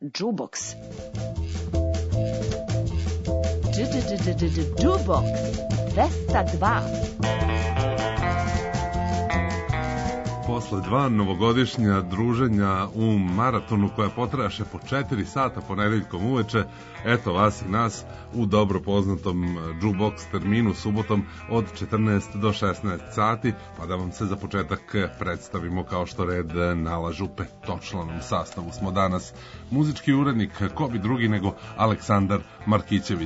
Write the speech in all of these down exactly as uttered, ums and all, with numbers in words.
Jukebox. Jukebox dvesta dva. Posle dva novogodišnja druženja u maratonu koja potrajaše po četiri sata ponedeljkom uveče, eto vas i nas u dobro poznatom Jukebox terminu subotom od četrnaest do šesnaest sati, pa da vam se za početak predstavimo kao što red nalažu. Petočlanom sastavu smo danas. Muzički urednik, ko bi drugi nego Aleksandar Markićević.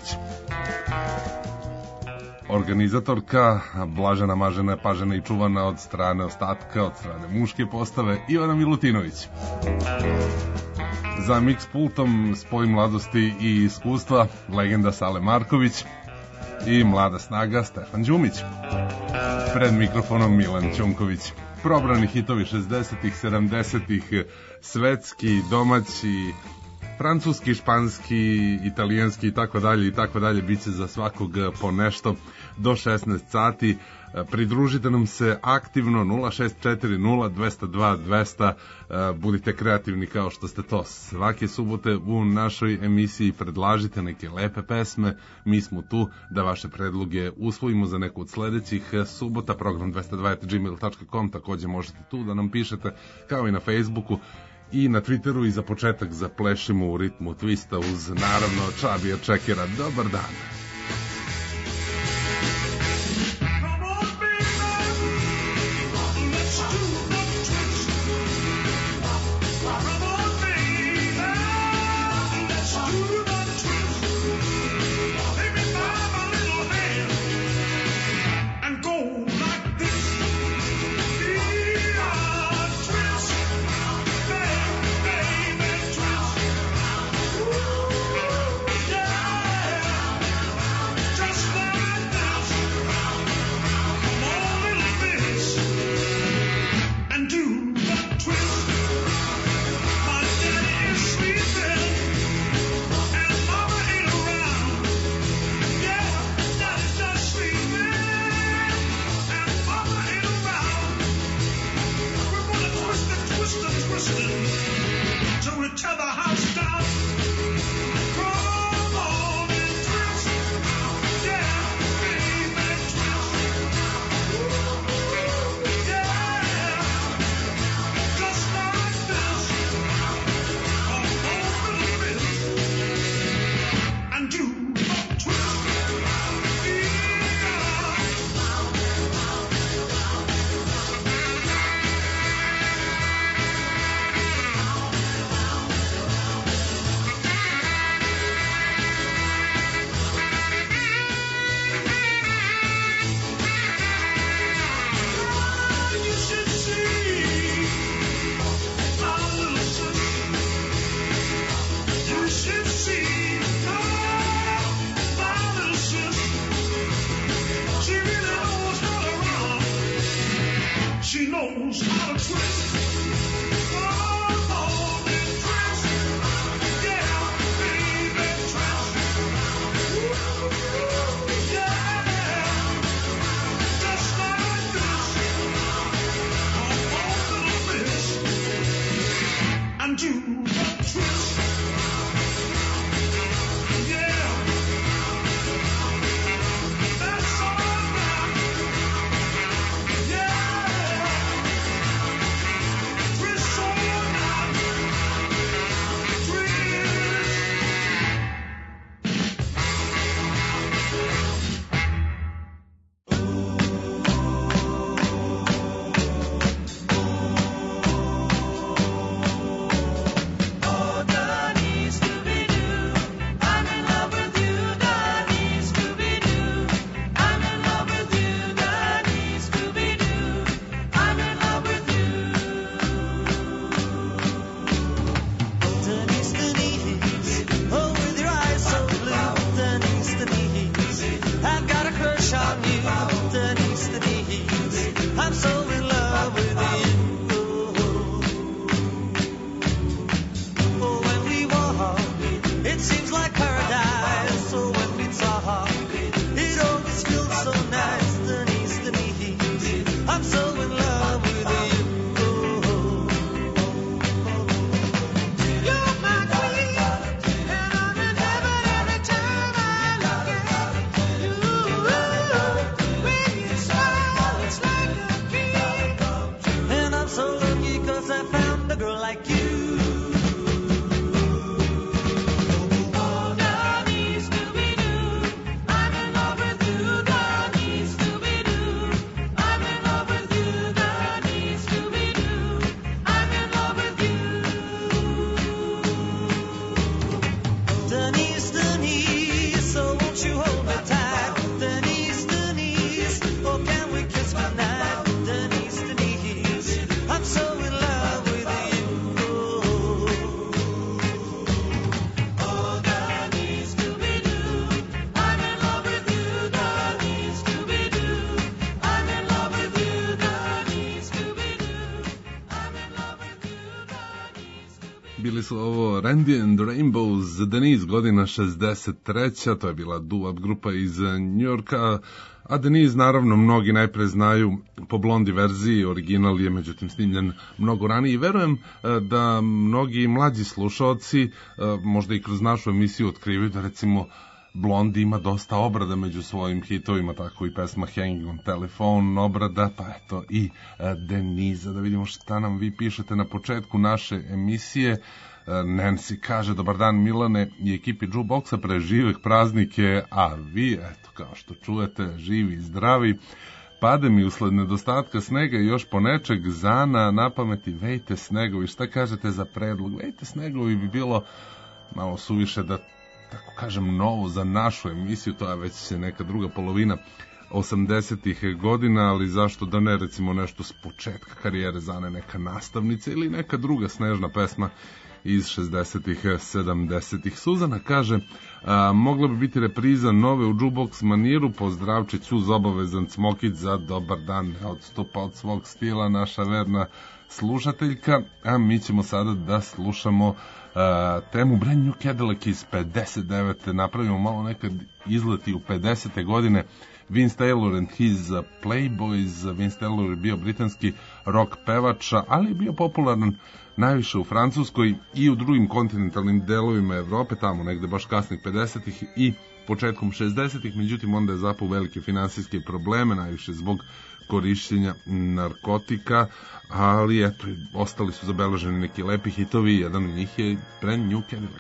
Organizatorka, blažena, mažena, pažena i čuvana od strane ostatka, od strane muške postave, Ivana Milutinović. Za mix pultom, spoj mladosti i iskustva, legenda Sale Marković i mlada snaga Stefan Đumić. Pred mikrofonom Milan Ćunković. Probrani hitovi šezdesetih, sedamdesetih, svetski, domaći, francuski, španski, italijanski i tako dalje i tako dalje, bit će za svakog po nešto do šesnaest sati. Pridružite nam se aktivno nula šest četiri nula dvesta dva dvesta. Budite kreativni kao što ste to svake subote u našoj emisiji. Predlažite neke lepe pesme. Mi smo tu da vaše predloge usvojimo za neku od sledećih subota. Program dvesta dva at gmail dot com. Takođe možete tu da nam pišete kao i na Facebooku i na Twitteru. I za početak zaplešimo u ritmu twista uz naravno Čabija Čekera. Dobar dan. You're my queen. bili su ovo Randy and Rainbows, Denise, godina šezdeset treća, to je bila doo-wop grupa iz Njujorka, a Denise naravno mnogi najpre znaju po Blondi verziji, original je međutim snimljen mnogo ranije i verujem da mnogi mlađi slušaoci možda i kroz našu emisiju otkrivaju da recimo Blondi ima dosta obrada među svojim hitovima, tako i pesma Hanging on Telephone obrada, pa eto i Denise. Da vidimo šta nam vi pišete na početku naše emisije. Nancy kaže, dobar dan Milane i ekipi Jukeboxa, preživih praznike, a vi, eto, kao što čujete, živi i zdravi. Pade mi usled nedostatka snega i još ponečeg zana na pameti Vejte snegovi. Šta kažete za predlog? Vejte snegovi bi bilo malo suviše, da tako kažem, novo za našu emisiju, to je već neka druga polovina osamdesetih godina, ali zašto da ne, recimo nešto s početka karijere Zane, neka nastavnica ili neka druga snežna pesma iz šezdesetih, sedamdesetih. Suzana kaže, a, mogla bi biti repriza nove u jukebox maniru, pozdravčić uz obavezan cmokić za dobar dan, ne odstupa od svog stila naša verna slušateljka, a mi ćemo sada da slušamo a, temu Brand New Cadillac iz pedeset devete. Napravimo malo nekad izleti u pedesete godine. Vince Taylor and his Playboys. Vince Taylor je bio britanski rock pevač, ali je bio popularan najviše u Francuskoj i u drugim kontinentalnim delovima Evrope, tamo negde baš kasnih pedesetih i početkom šezdesetih, međutim onda je zapao velike finansijske probleme, najviše zbog korišćenja narkotika, ali eto, ostali su zabeleženi neki lepi hitovi, jedan od njih je Brand New Cadillac.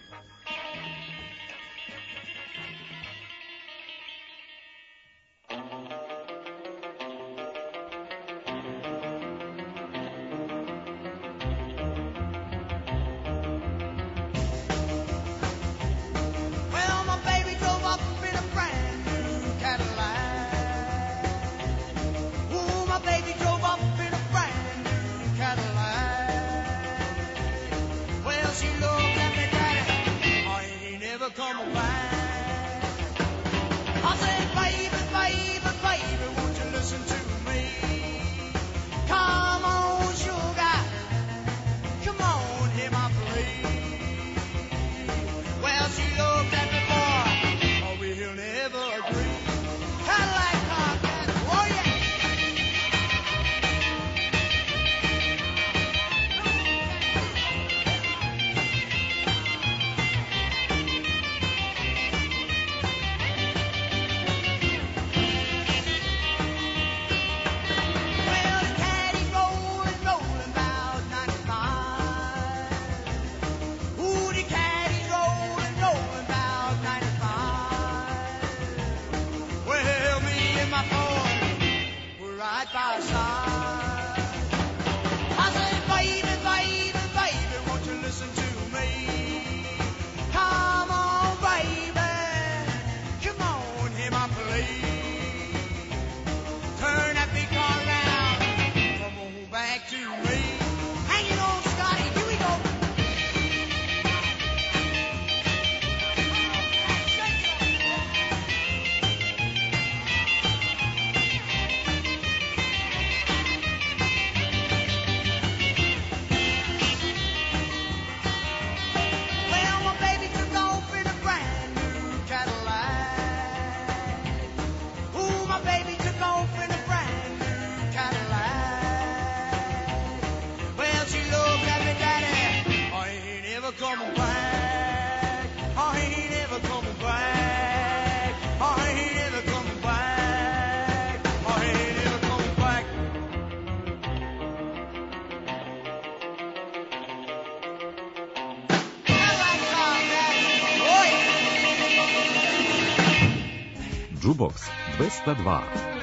Jukebox dvesta dva.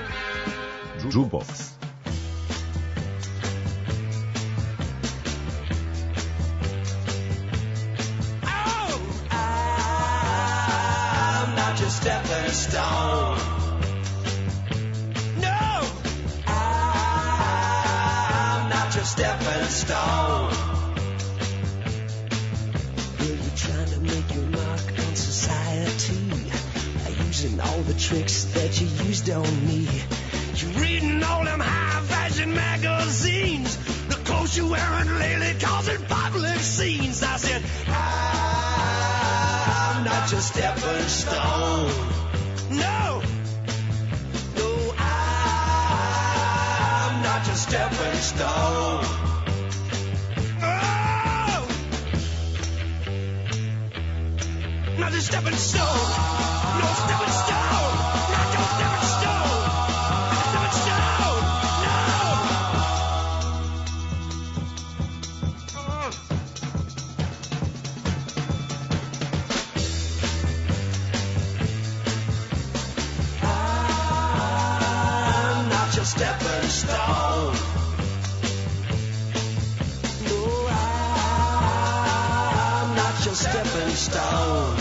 Jukebox. Stepping stone. No, I'm not your stepping stone. Well, you're trying to make your mark on society, using all the tricks that you used on me. You're reading all them high fashion magazines, the clothes clothes you're wearing lately, causing public scenes. I said, I'm not your stepping stone. No, no, I'm not your stepping stone. Oh, not your stepping stone. No stepping stone. Not your stepping stone. Not your stepping stone. No. I'm not your stepping stone. No, I'm not your stepping stone.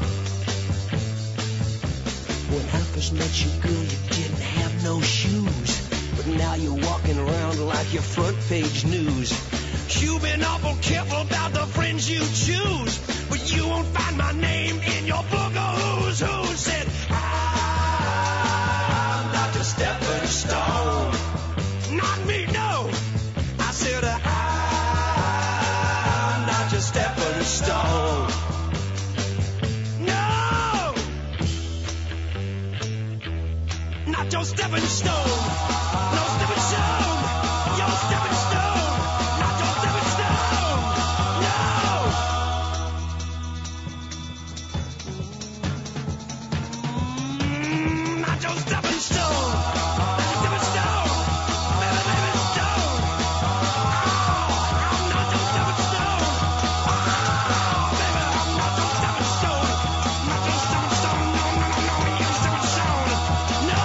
When I first met you, girl, you didn't have no shoes. But now you're walking around like your front page news. You've been awful careful about the friends you choose. But you won't find my name in your book of who's who. Said, I'm not your stepping stone. Not me, no. I said, I'm not your stepping stone. Not your stepping stone. No stepping stone. Your stepping stone. Not your stepping stone. No. Mm, not your stepping stone. Not your stepping stone. Baby, baby, stone. Oh, I'm not your stepping stone. Oh, baby, I'm not your stepping stone. Not your stepping stone. No, no, no, no. Your stepping stone. No.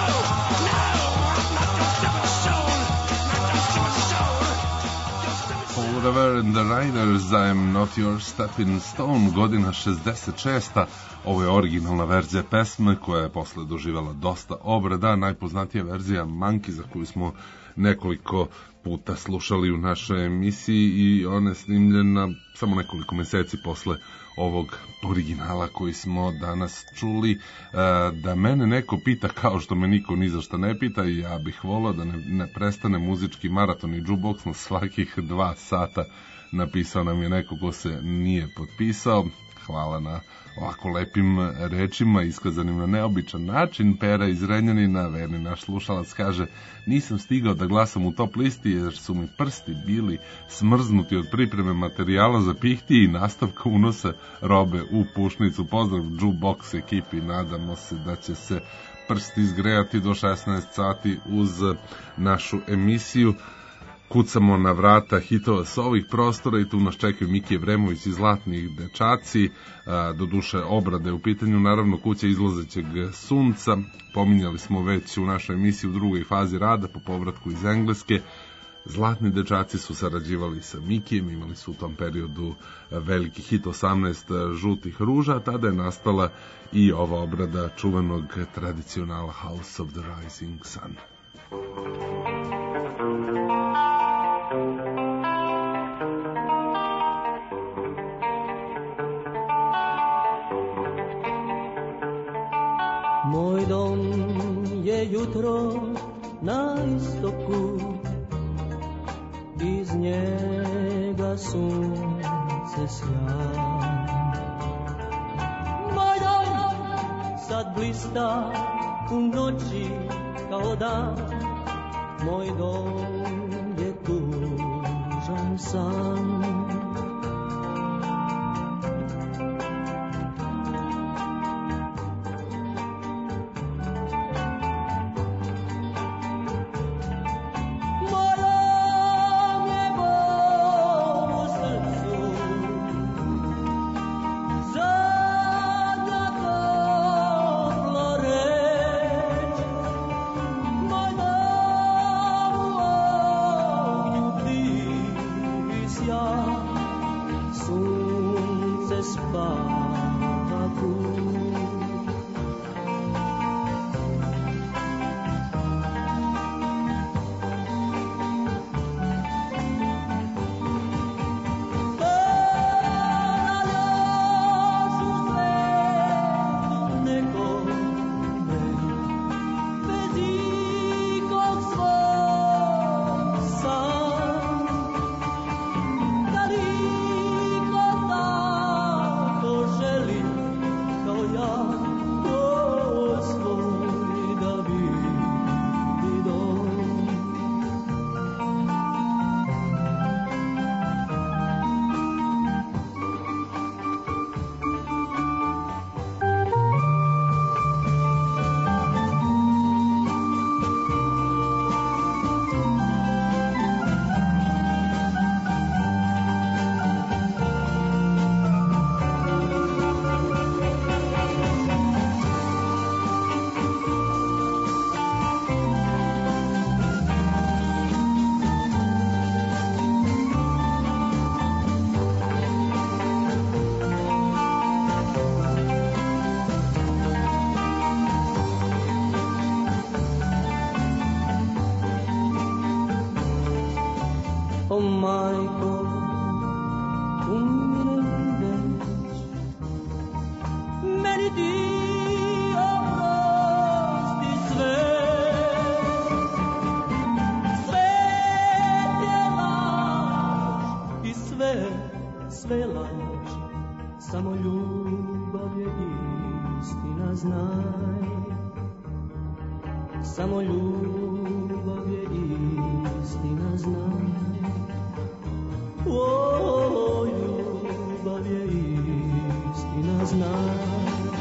Forever and the Riders, I'm not your stepping stone, godina šezdeset šesta. Ovo je originalna verzija pesme koja je posle doživala dosta obrada. Najpoznatija verzija Monkey, za koju smo nekoliko puta slušali u našoj emisiji, i ona je snimljena samo nekoliko meseci posle ovog originala koji smo danas čuli. Da mene neko pita kao što me niko ni za šta ne pita, ja bih volao da ne, ne prestane muzički maraton i jukebox na svakih dva sata. Napisao nam je neko ko se nije potpisao. Hvala na ovako lepim rečima iskazanim na neobičan način. Pera iz Renjanina, verni naš slušalac, kaže: nisam stigao da glasam u top listi jer su mi prsti bili smrznuti od pripreme materijala za pihti i nastavka unosa robe u pušnicu. Pozdrav jukebox ekipi, nadamo se da će se prsti izgrejati do šesnaest sati uz našu emisiju. Kucamo na vrata hitova s ovih prostora i tu nas čekaju Miki Evremović i Zlatnih dečaci. Do duše obrade u pitanju, naravno kuća izlazećeg sunca. Pominjali smo već u našoj emisiji u drugoj fazi rada po povratku iz Engleske. Zlatni dečaci su sarađivali sa Mikijem, imali su u tom periodu veliki hit osamnaest žutih ruža, tada je nastala i ova obrada čuvenog tradicionala House of the Rising Sun. Moj dom je jutro na istoku, iz njega sunce sja. Moj dom sad blista u noći kao dan, moj dom je tužan san. samo ljubav je istina, znaj. Samo ljubav je istina, znaj. O, ljubav je istina, znaj.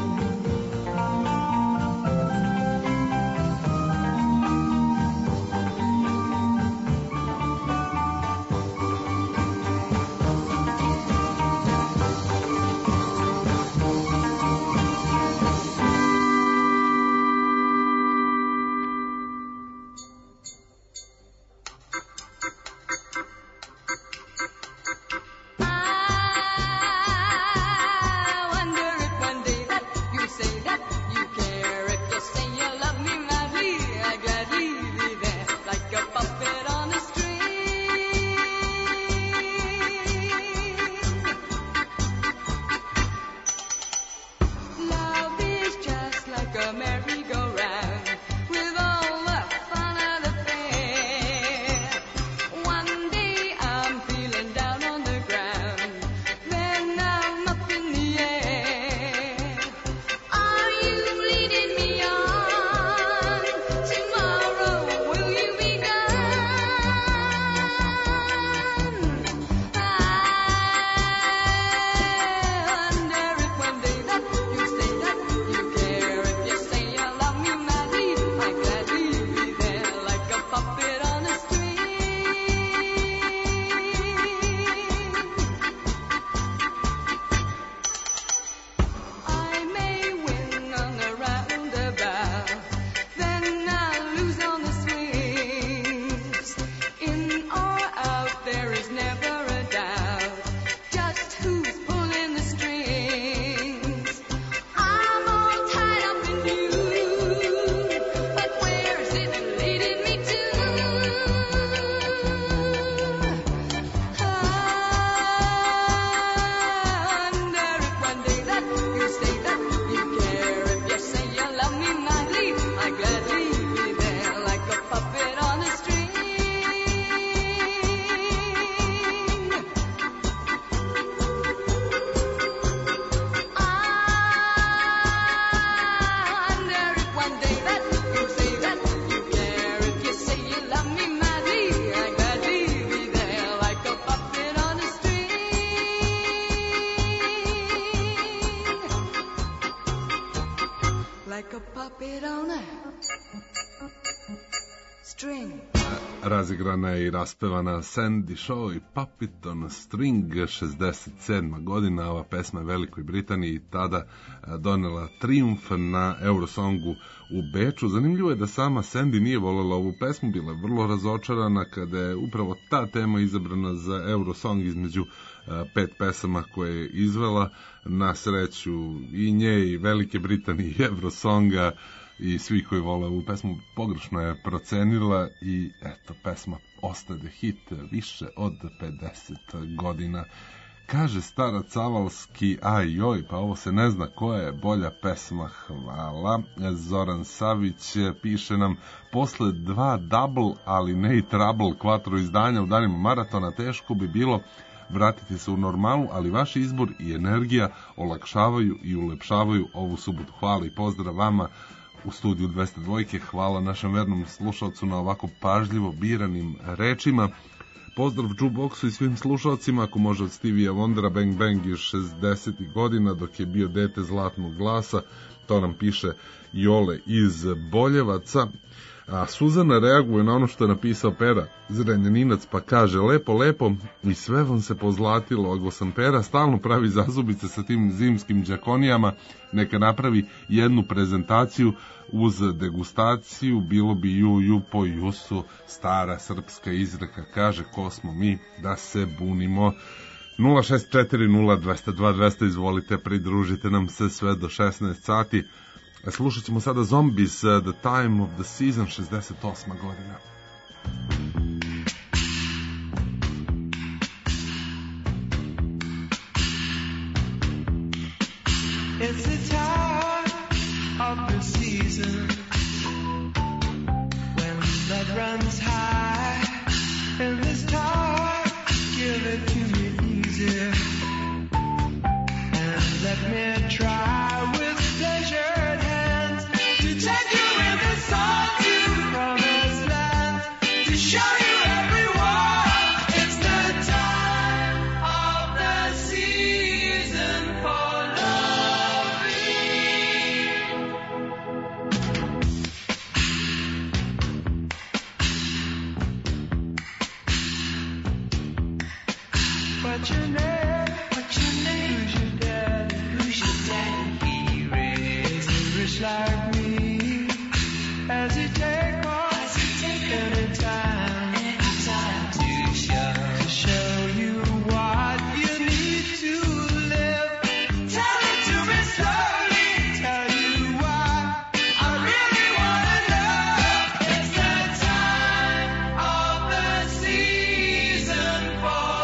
Razigrana je i raspevana Sandy Shaw i Puppet on a String, šezdeset sedma godina. Ova pesma je Velikoj Britaniji tada donela trijumf na Eurosongu u Beču. Zanimljivo je da sama Sandy nije voljela ovu pesmu, bila je vrlo razočarana kada je upravo ta tema izabrana za Eurosong između pet pesama koje je izvela. Na sreću i nje i Velike Britanije i Eurosonga i svi koji vole ovu pesmu pogrešno je procenila i eto, pesma ostade hit više od pedeset godina. Kaže starac Cavalski, aj joj, pa ovo se ne zna koja je bolja pesma, hvala. Zoran Savić piše nam, posle dva double, ali ne i trouble, kvatro izdanja u danima maratona, teško bi bilo vratiti se u normalu, ali vaš izbor i energija olakšavaju i ulepšavaju ovu subotu. Hvala i pozdrav vama u studiju dvesta dva. Hvala našem vernom slušalcu na ovako pažljivo biranim rečima. Pozdrav Jukeboxu i svim slušalcima, ako može od Stevie Wondera, Bang Bang iz šezdesetih godina, dok je bio dete zlatnog glasa. To nam piše Jole iz Boljevaca. A Suzana reaguje na ono što je napisao Pera Zrenjaninac, pa kaže, lepo, lepo, i sve vam se pozlatilo, oglasan Pera stalno pravi zazubice sa tim zimskim džakonijama, neka napravi jednu prezentaciju uz degustaciju, bilo bi ju, ju po jusu, stara srpska izreka, kaže, ko smo mi da se bunimo. nula šest četiri nula dvesta dva dvesta, izvolite, pridružite nam se sve do šesnaest sati. Slušat ćemo sada Zombies, The Time of the Season, šezdeset osma godina. It's the time of the season when blood runs high, and this time give it to me easy, and let me try with pleasured hands to take you in the sun to promised land, to show you everyone it's the time of the season for What's your name? What's your name? Who's your daddy? Who's your daddy? He raised a rich like me. As he take off, As he take any time, any time to show, to show you what you need to live. Tell it to me slowly. Tell you why I really wanna know. It's the time of the season for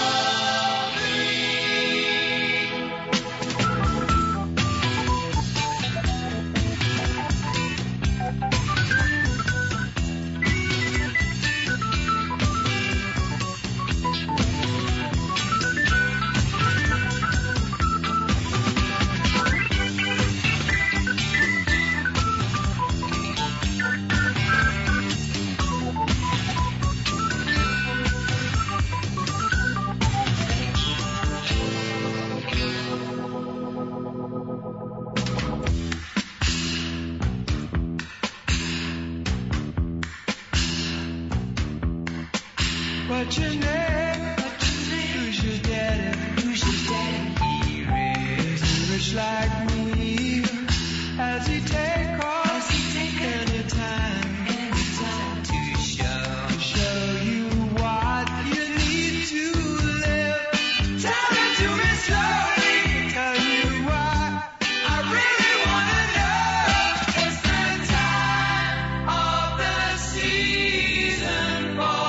What's your name? What's your name? Who's your daddy? Who's your daddy? He raised a rich like me. As he take off, As he take any time, any time to show, to show you what you need to live. Tell it to me slowly. Tell you why I really wanna know. It's the time of the season for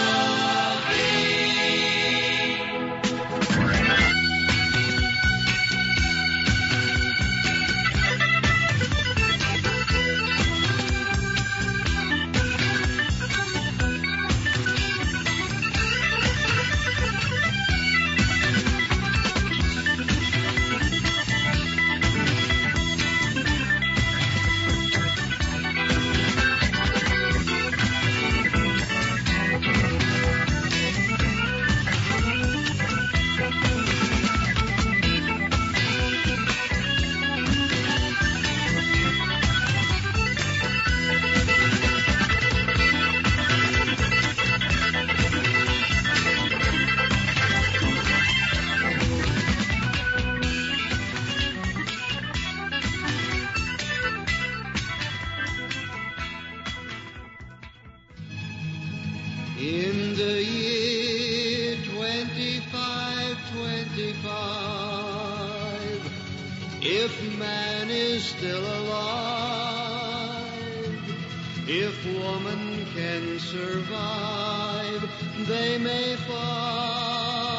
In the year twenty-five twenty-five, if man is still alive, if woman can survive, they may find.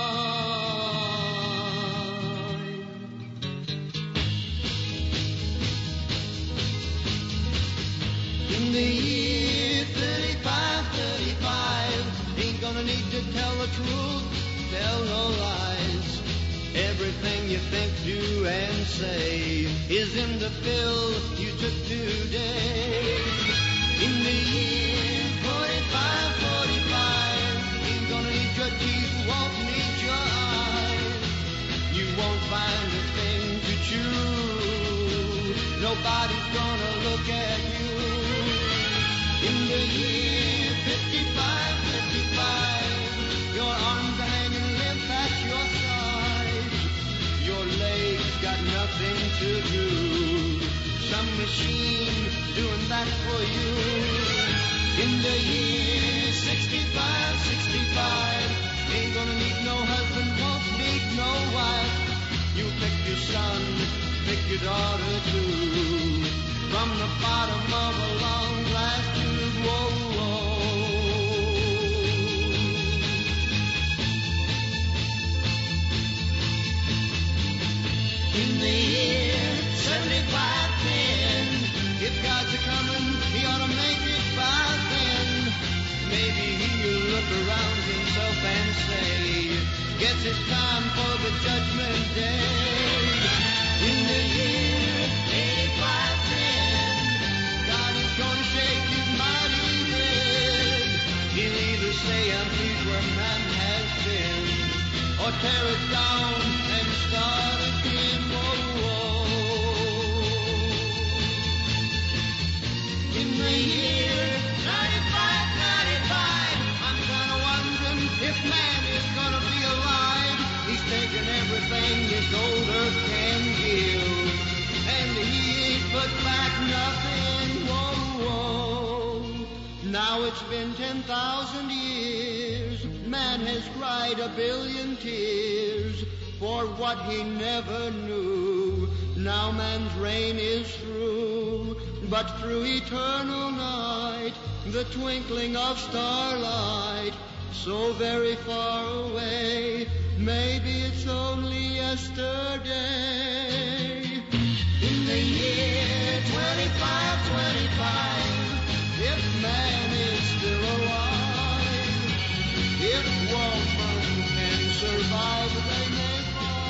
In the year thirty-five thirty-five, ain't gonna need to tell the truth, tell no lies. Everything you think, do, and say is in the pill you took today. In the year forty-five forty-five, ain't gonna need your teeth, won't need your eyes. You won't find a thing to chew, nobody's gonna look at you. In the year fifty-five fifty-five, your arms are hanging limp at your side. Your legs got nothing to do, some machine doing that for you. In the year sixty-five sixty-five, ain't gonna need no husband, won't need no wife. You pick your son, pick your daughter too, from the bottom of a long glass tube. Whoa, whoa. In the year seventy-five ten, if God's a coming, he ought to make it by then. Maybe he'll look around himself and say, guess it's time for the judgment day. it's been ten thousand years, man has cried a billion tears for what he never knew. Now man's reign is through, but through eternal night, the twinkling of starlight, so very far away, maybe it's only yesterday. In the year twenty-five twenty-five, if man is still alive, if woman can survive, they may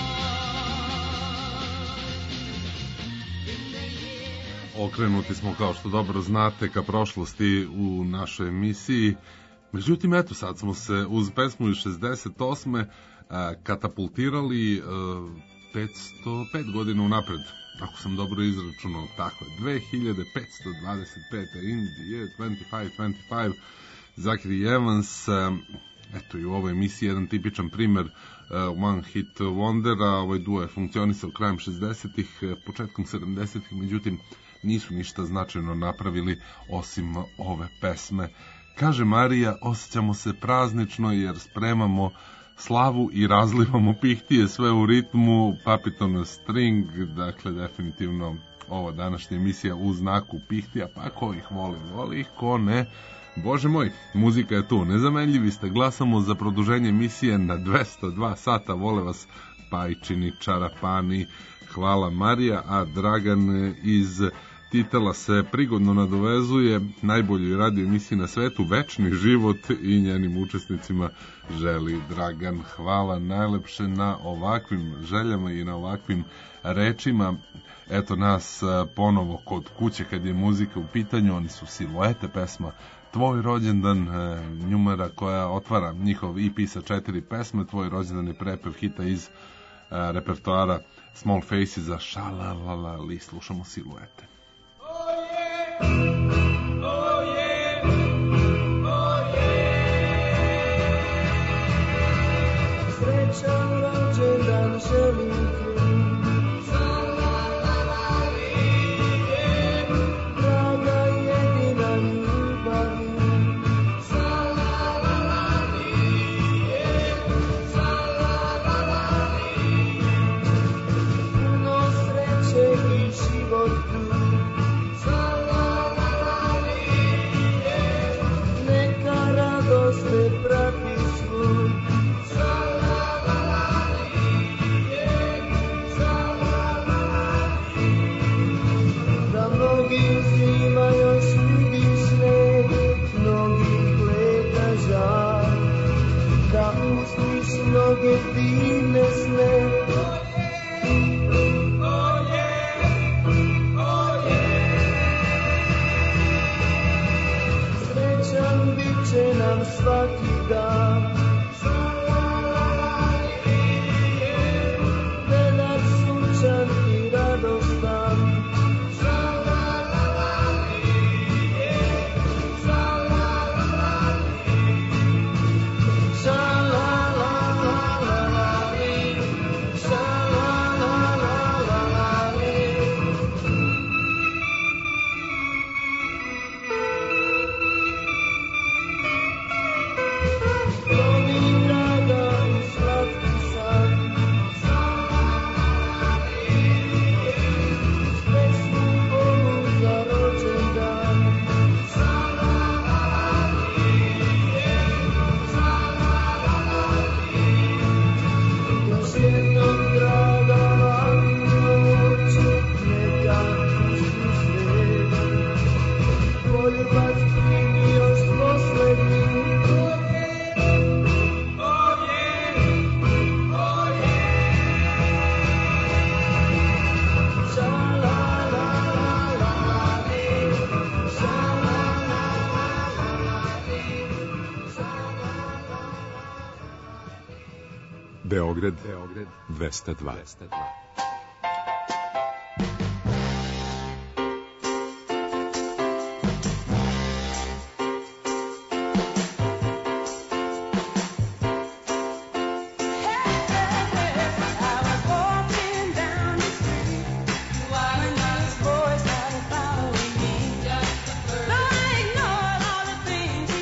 find. Okrenuti smo, kao što dobro znate, ka prošlosti u našoj emisiji. Međutim, eto, sad smo se uz pesmu iz šezdeset osme katapultirali petsto pet godina unapred, ako sam dobro izračunao, tako je, dve hiljade petsto dvadeset pete. In the year twenty-five twenty-five, Zachary Evans. Eto, i u ovoj emisiji jedan tipičan primer uh, One Hit Wondera. Ovaj duo je funkcionisao krajem šezdesetih, početkom sedamdesetih, međutim nisu ništa značajno napravili osim ove pesme. Kaže Marija, osjećamo se praznično jer spremamo slavu i razlivamo pihtije, sve u ritmu Puppet String. Dakle, definitivno ova današnja emisija u znaku pihtija, pa ko ih voli, voli ih, ko ne. Bože moj, muzika je tu, nezamenljivi ste, glasamo za produženje emisije na dvesta dva sata, vole vas Pajčini, Čarapani, hvala Marija, a Dragan iz Titela se prigodno nadovezuje, najboljoj radio emisiji na svetu, Večni život, i njenim učesnicima želi Dragan. Hvala najlepše na ovakvim željama i na ovakvim rečima. Eto nas ponovo kod kuće kad je muzika u pitanju, oni su Siluete, pesma Tvoj rođendan, numera koja otvara njihov E P sa četiri pesme. Tvoj rođendan je prepev hita iz repertoara Small Faces za Šalalali. Slušamo Siluete. Srećan rođendan želim ti, draga jedina ljubavi, puno sreće i životu, neka radost te prati svud. Mnogi zima još vidi sneg, mnogih leta žar, da uzmiš mnoge divne sne. Srećan bit će nam svaki dan, vedar sunčan i radostan. Beograd, dvesta dva. Voice started following me. No, I ignored all the things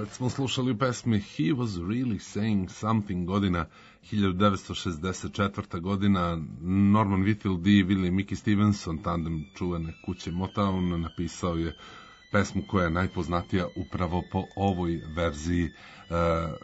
Već smo slušali u pesmi He Was Really Saying Something, godina hiljadu devetsto šezdeset četvrta godina. Norman Whitfield i Willie Mickey Stevenson, tandem čuvene kuće Motown, napisao je pesmu koja je najpoznatija upravo po ovoj verziji. Uh,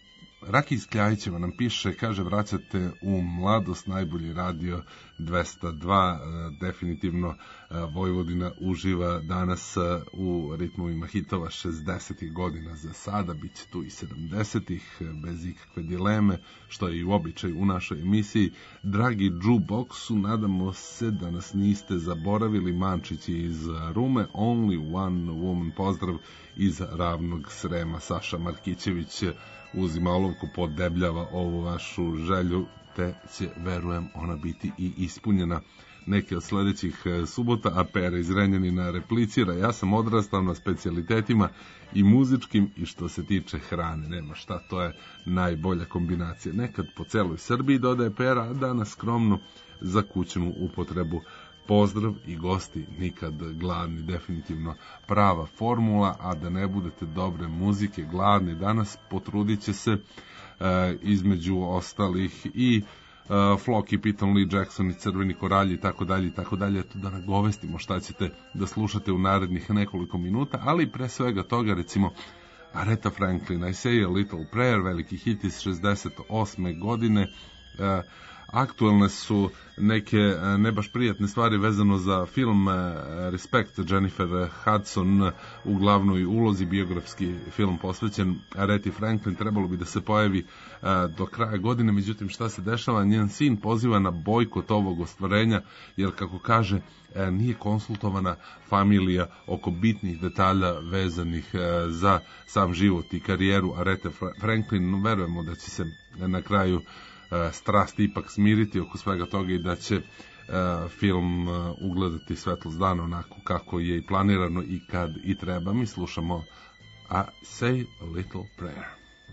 Raki Skljajićeva nam piše, kaže, vraćate u mladost, najbolji radio dvesta dva, definitivno Vojvodina uživa danas u ritmovima hitova šezdesetih godina za sada, bit će tu i sedamdesetih, bez ikakve dileme, što je i u običaju u našoj emisiji. Dragi jukeboxu, nadamo se da nas niste zaboravili, Mančić iz Rume, Only One Woman, pozdrav iz Ravnog Srema. Saša Markićević uzima olovku, podebljava ovu vašu želju, te će, verujem, ona biti i ispunjena neke od sledećih subota. A Pera iz Renjanina replicira, ja sam odrastao na specijalitetima i muzičkim i što se tiče hrane. Nema šta, to je najbolja kombinacija. Nekad po celoj Srbiji, dodaje Pera, a danas skromno za kućnu upotrebu. Pozdrav i gosti nikad gladni, definitivno prava formula, a da ne budete dobre muzike gladni danas, potrudit će se e, između ostalih i e, Floki, Piton, Lee Jackson i Crveni koralji i tako dalje i tako dalje. Eto da nagovestimo šta ćete da slušate u narednih nekoliko minuta, ali pre svega toga recimo Aretha Franklin, I Say a Little Prayer, veliki hit iz šezdeset osme godine. E, Aktuelne su neke ne baš prijatne stvari vezano za film Respect, Jennifer Hudson u glavnoj ulozi, biografski film posvećen Arethi Franklin, trebalo bi da se pojavi do kraja godine, međutim šta se dešava, njen sin poziva na bojkot ovog ostvarenja, jer kako kaže, nije konsultovana familija oko bitnih detalja vezanih za sam život i karijeru Arethe Franklin. No, verujemo da će se na kraju strast ipak smiriti oko svega toga i da će uh, film uh, ugledati svetlost dana onako kako je i planirano i kad i treba. Mi slušamo I Say a Little Prayer.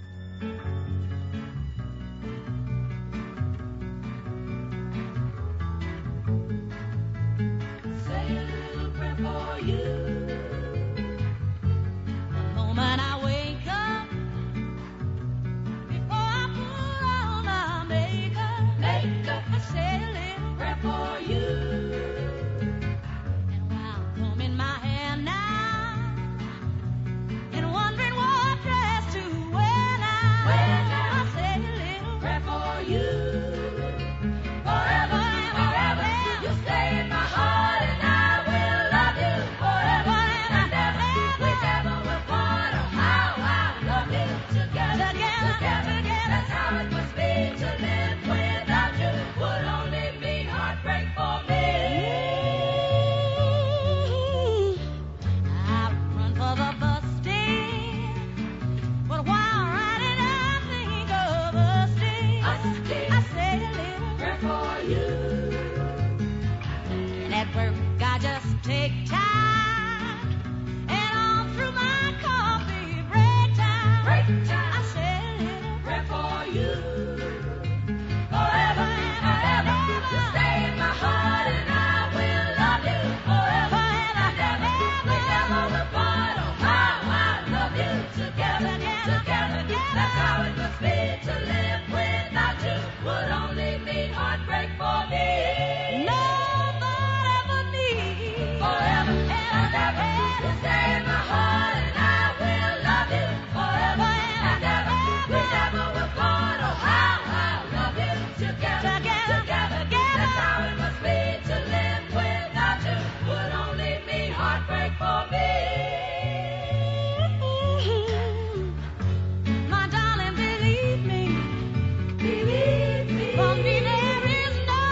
Say a little prayer for you. The moment I wake up, before I put on my makeup, makeup, I say a little prayer for you. And while I'm combing my hair now, and wondering what dress to wear now, wear now, I say a little prayer for you. Forever and forever, you stay in my heart, and I will love you forever and ever. We never will part. Oh, how I love you together, together, together. That's how it must be to live without you. Would only mean heartbreak for me. I run for the bus stand, but while riding I think of us dear. I say a little prayer for you. And at work I just take time, and all through my coffee break time, break time, I say a little prayer for you. Forever and forever, you stay in my heart, and I will love you forever and ever. We never will part. Oh, how I love you together, together. That's how it must be to live without you. Would only mean heartbreak for me. No thought ever need forever and ever. You stay in my heart, and I will love you forever and ever. We never will part. Oh, how I love you together, together. That's how it must be to live without you. Would only mean heartbreak for me. My darling, believe me, believe me. For me there is no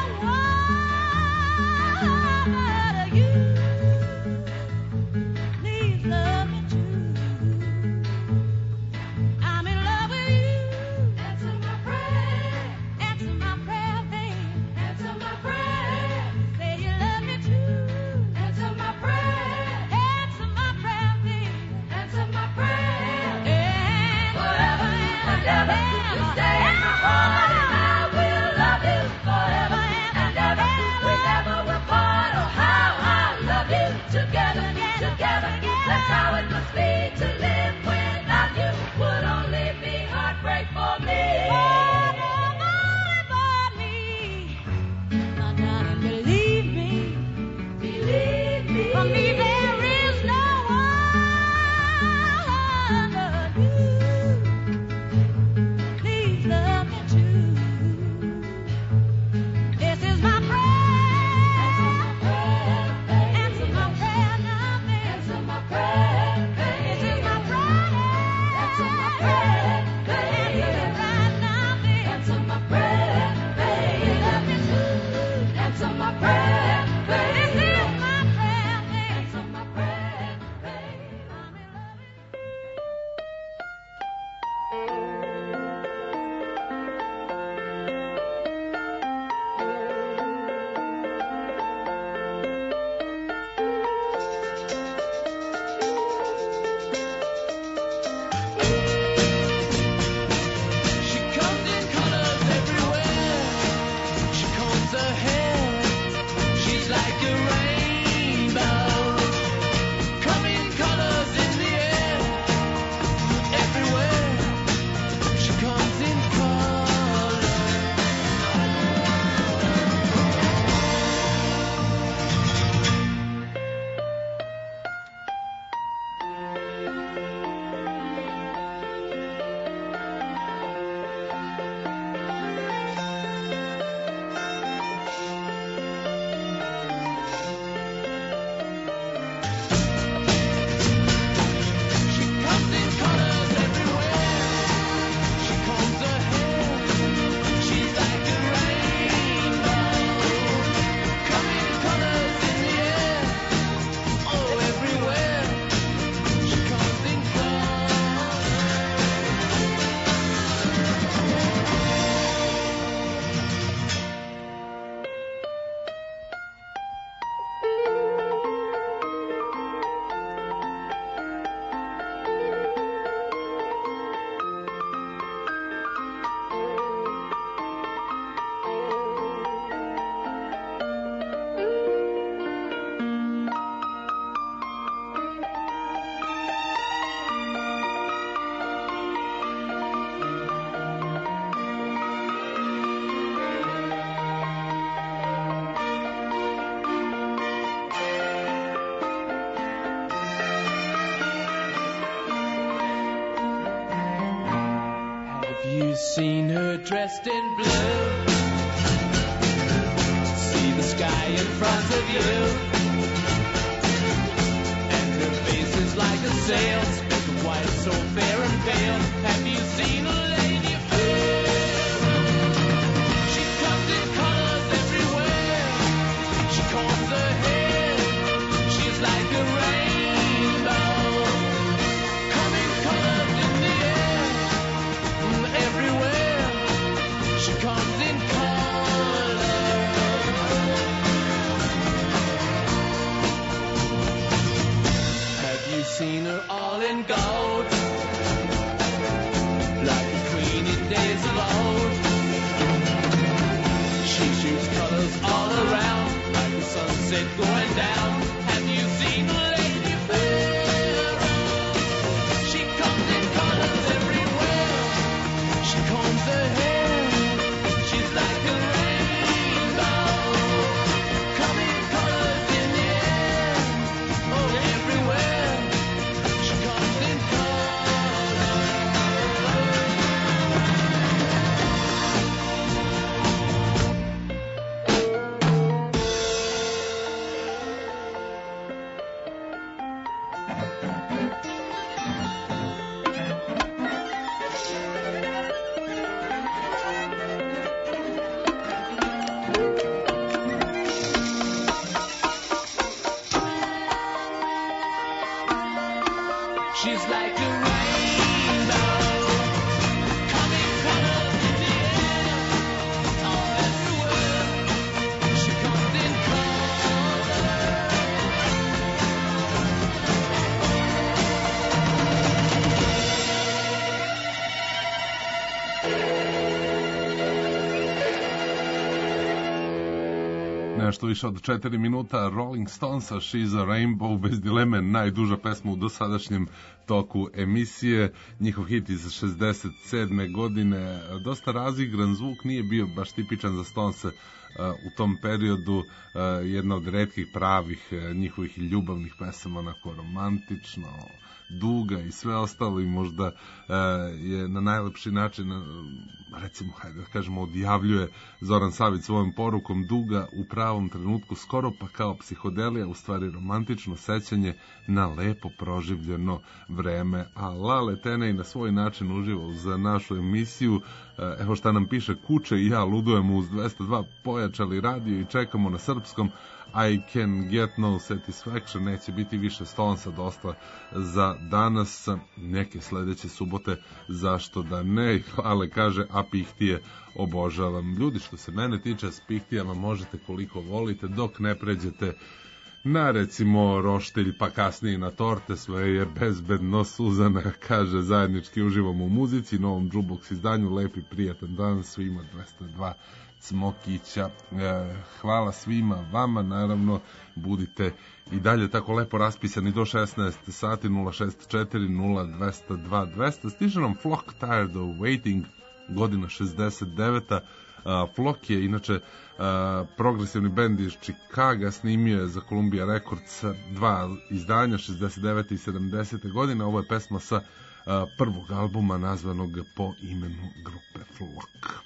one but you. Please love me true. I'm in love with you. Answer my prayer. Answer my prayer seen her dressed in blue? See the sky in front of you, and her face is like a sail, speck of white so fair and pale. Have you seen a lady fair? She comes in colors everywhere. She combs her hair. She's like a rainbow, coming colors in the air. Mm, everywhere she comes in color. Have you seen her all in gold, like a queen in days of old? She shoots colors all around, like the sunset going down. Have you seen a lady fair? She comes in colors everywhere. She combs her hair. She's like a rainbow, coming colors in the air. Oh, everywhere she comes in color. She's like a rainbow, coming colors in the air. Oh, everywhere she comes in color. Nešto više od četiri minuta Rolling Stonesa, She's a Rainbow, bez dileme najduža pesma u dosadašnjem toku emisije. Njihov hit iz šezdeset sedme godine, dosta razigran zvuk, nije bio baš tipičan za Stonese u tom periodu, jedna od retkih pravih njihovih ljubavnih pesama, onako romantično, duga i sve ostalo, i možda je na najlepši način, recimo, hajde da kažemo, odjavljuje Zoran Savić svojom porukom: duga u pravom trenutku, skoro pa kao psihodelija, u stvari romantično sećanje na lepo proživljeno vreme. A Lale Tenej na svoj način uživa za našu emisiju. Evo šta nam piše: Kuče i ja ludujemo uz dvesta dva, pojačali radio i čekamo na srpskom I can get no satisfaction. Neće biti više Stonesa, dosta za danas, neke sledeće subote, zašto da ne. Ale kaže, a Pihtije obožavam. Ljudi, što se mene tiče, s Pihtijama možete koliko volite, dok ne pređete na, recimo, roštilj, pa kasnije na torte, sve je bezbedno. Suzana kaže, zajednički uživamo u muzici, novom Jukebox izdanju, lepi prijatan dan svima, dvesta dva Cmokića. E, hvala svima vama, naravno, budite i dalje tako lepo raspisani do šesnaest sati. Nula šest četiri nula dvesta dva dvesta. Stiže nam Flock, Tired of Waiting, godina šezdeset deveta. Uh, Flock je inače uh, progresivni bend iz Chicaga, snimio je za Columbia Records dva izdanja, šezdeset devete i sedamdesete godine. Ovo je pesma sa uh, prvog albuma nazvanog po imenu grupe Flock.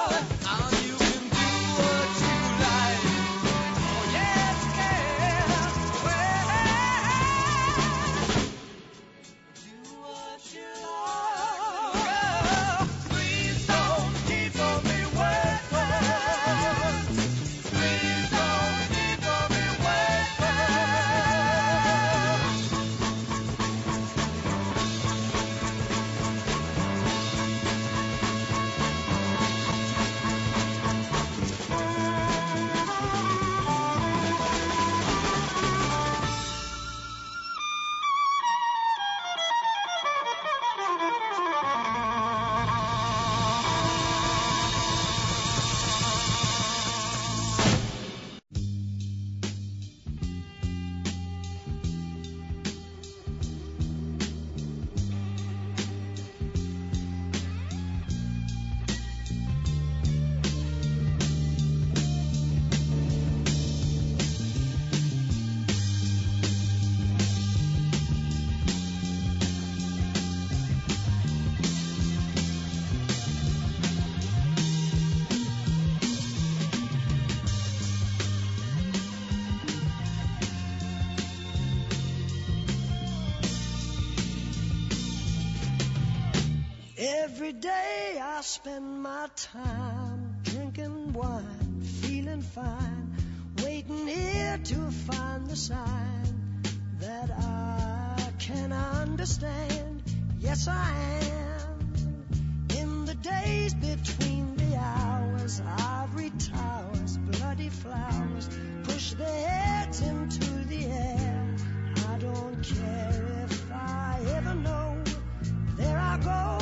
Every day I spend my time drinking wine, feeling fine, waiting here to find the sign that I can understand. Yes, I am. In the days between the hours, ivory towers, bloody flowers push their heads into the air. I don't care if I ever know. There I go.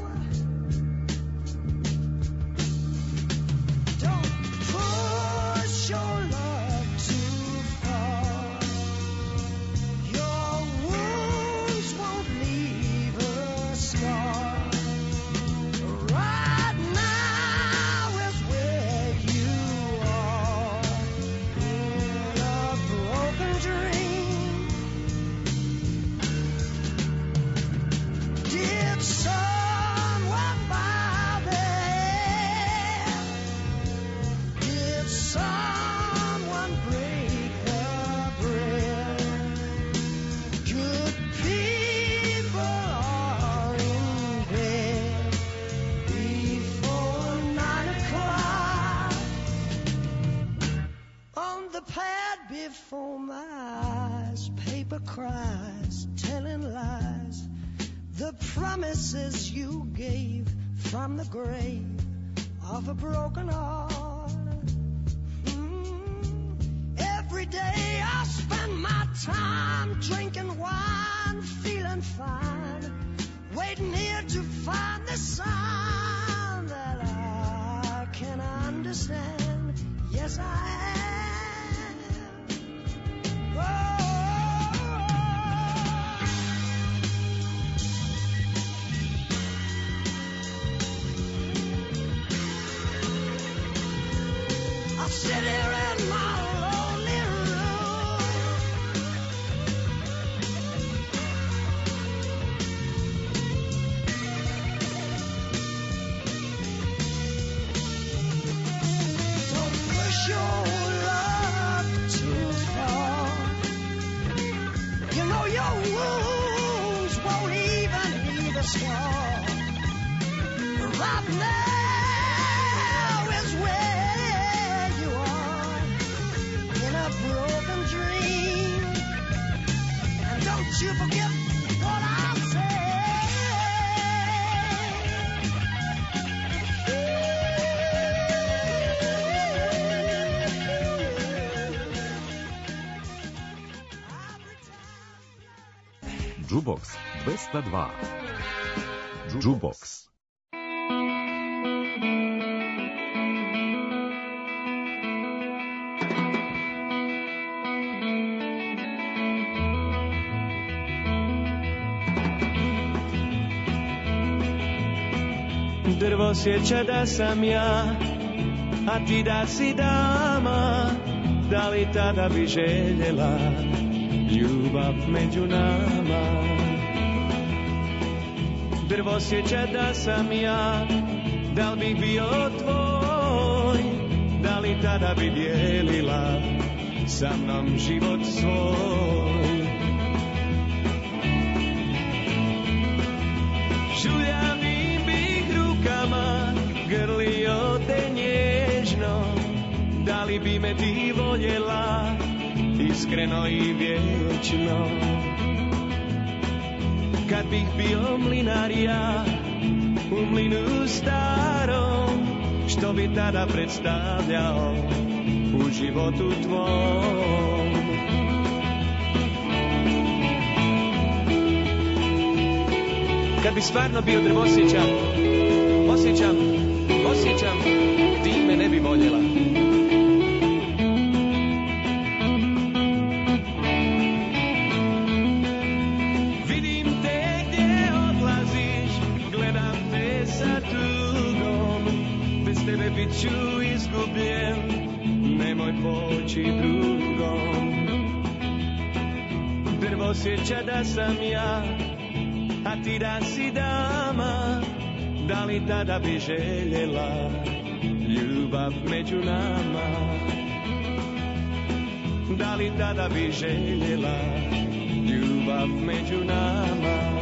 Your love too far. Your wounds won't leave a scar. Right now is where you are, in a broken dream. Did someone buy there? Did someone before my eyes, paper cries, telling lies, the promises you gave from the grave of a broken heart. Mm. Every day I spend my time drinking wine, feeling fine, waiting here to find the sign that I can understand. Yes, I am. Sit here in my lonely room, don't push your love too far. You know your wounds won't even leave a scar. Right now is where you are, in a broken dream. And don't you forget what I said. Jukebox двеста два. Jukebox. Drvo sječada sam ja, a ti da si dama, da li tada bi željela ljubav među nama? Drvo sječada sam ja, da li bih bio tvoj? tada bi dijelila sa mnom život svoj. Žuljavim bih rukama grlio te nježno, da li bi me ti voljela iskreno i vječno. Kad bih bio mlinar ja u mlinu starom, što bi tada predstavljao u životu tvom. Kad bi stvarno bio drvosjećan, osjećam, osjećam, ti me ne bi voljela. Vidim te gdje odlaziš, gledam te sa tugom, bez tebe bit ću izgubljen, nemoj poći drugom. Drvosjeća da sam ja, a ti da si dama, da li tada bi željela ljubav među nama? Da li tada bi željela ljubav među nama?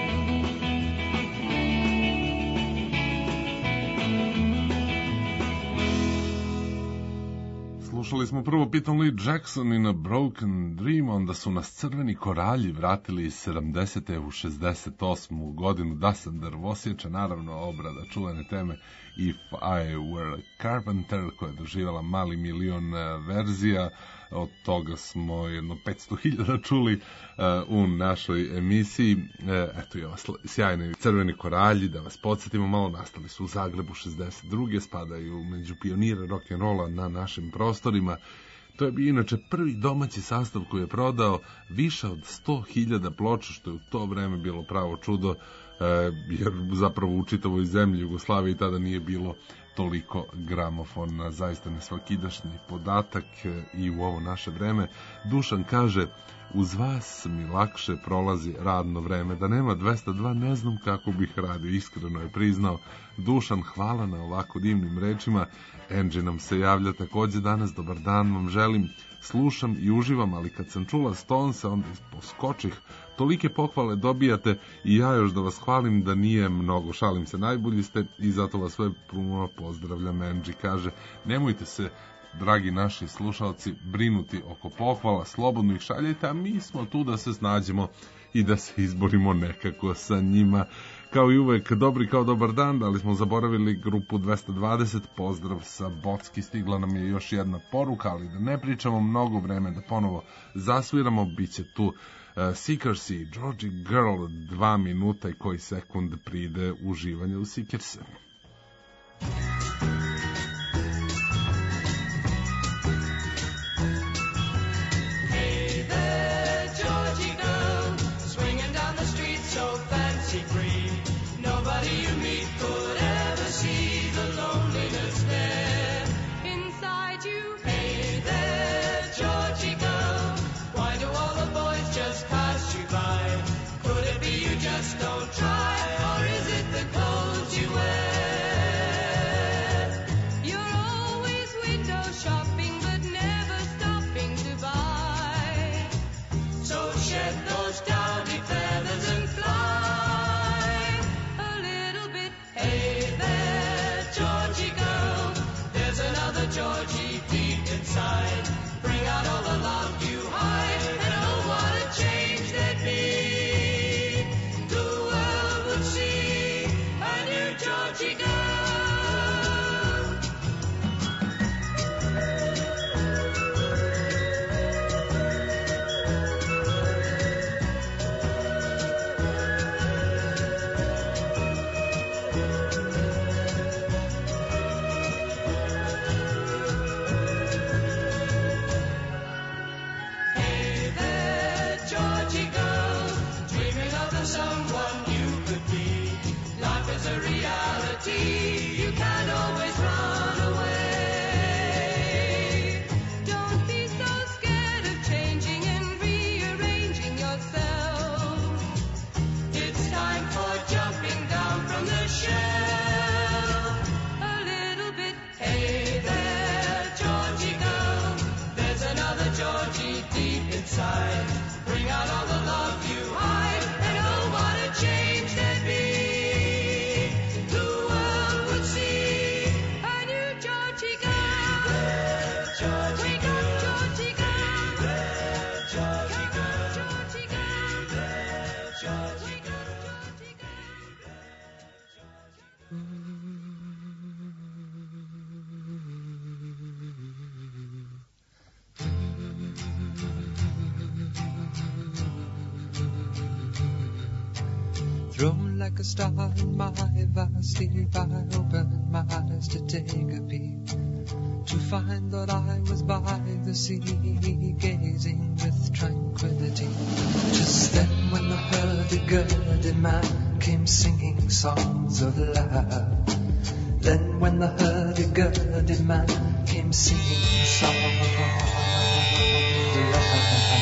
Slušali smo prvo Piton Lee Jackson in a Broken Dream, onda su nas Crveni koralji vratili iz sedamdesete u šezdeset osmu godinu. Da sam drvosjeća, naravno obrada čuvene teme If I Were a Carpenter, koja je doživjela mali milion verzija. Od toga smo jedno petsto hiljada čuli uh, u našoj emisiji. E, eto je ova sjajni Crveni koralji, da vas podsjetimo malo, nastali su u Zagrebu šezdeset druge spadaju među pionire rock'n'rolla na našim prostorima. To je bio inače prvi domaći sastav koji je prodao više od sto hiljada ploča, što je u to vreme bilo pravo čudo, e, jer zapravo u čitavoj zemlji Jugoslaviji tada nije bilo toliko gramofona, zaista nesvakidašnji podatak i u ovo naše vreme. Dušan kaže, uz vas mi lakše prolazi radno vreme, da nema dvesta dva ne znam kako bih radio, iskreno je priznao. Dušan, hvala na ovako divnim rečima. Angie nam se javlja takođe danas, dobar dan vam želim, slušam i uživam, ali kad sam čula Stonesa onda poskočih, tolike pohvale dobijate i ja još da vas hvalim da nije mnogo, šalim se, najbolji ste i zato vas sve puno pozdravljam. Angie kaže, nemojte se, dragi naši slušalci, brinuti oko pohvala, slobodno ih šaljajte, a mi smo tu da se snađemo i da se izborimo nekako sa njima. Kao i uvek, dobri kao dobar dan, da li smo zaboravili grupu dvesta dvadeset, pozdrav sa Bocki, stigla nam je još jedna poruka, ali da ne pričamo mnogo, vreme da ponovo zasviramo, bit će tu uh, Seekers i Georgie Girl, dva minuta i koji sekund pride uživanje u Seekers. Don't try, or is it the clothes you like a star in my vast sleep. I opened my eyes to take a peek, to find that I was by the sea, gazing with tranquility. Just then when the hurdy-gurdy man came singing songs of love, then when the hurdy-gurdy man came singing songs of love.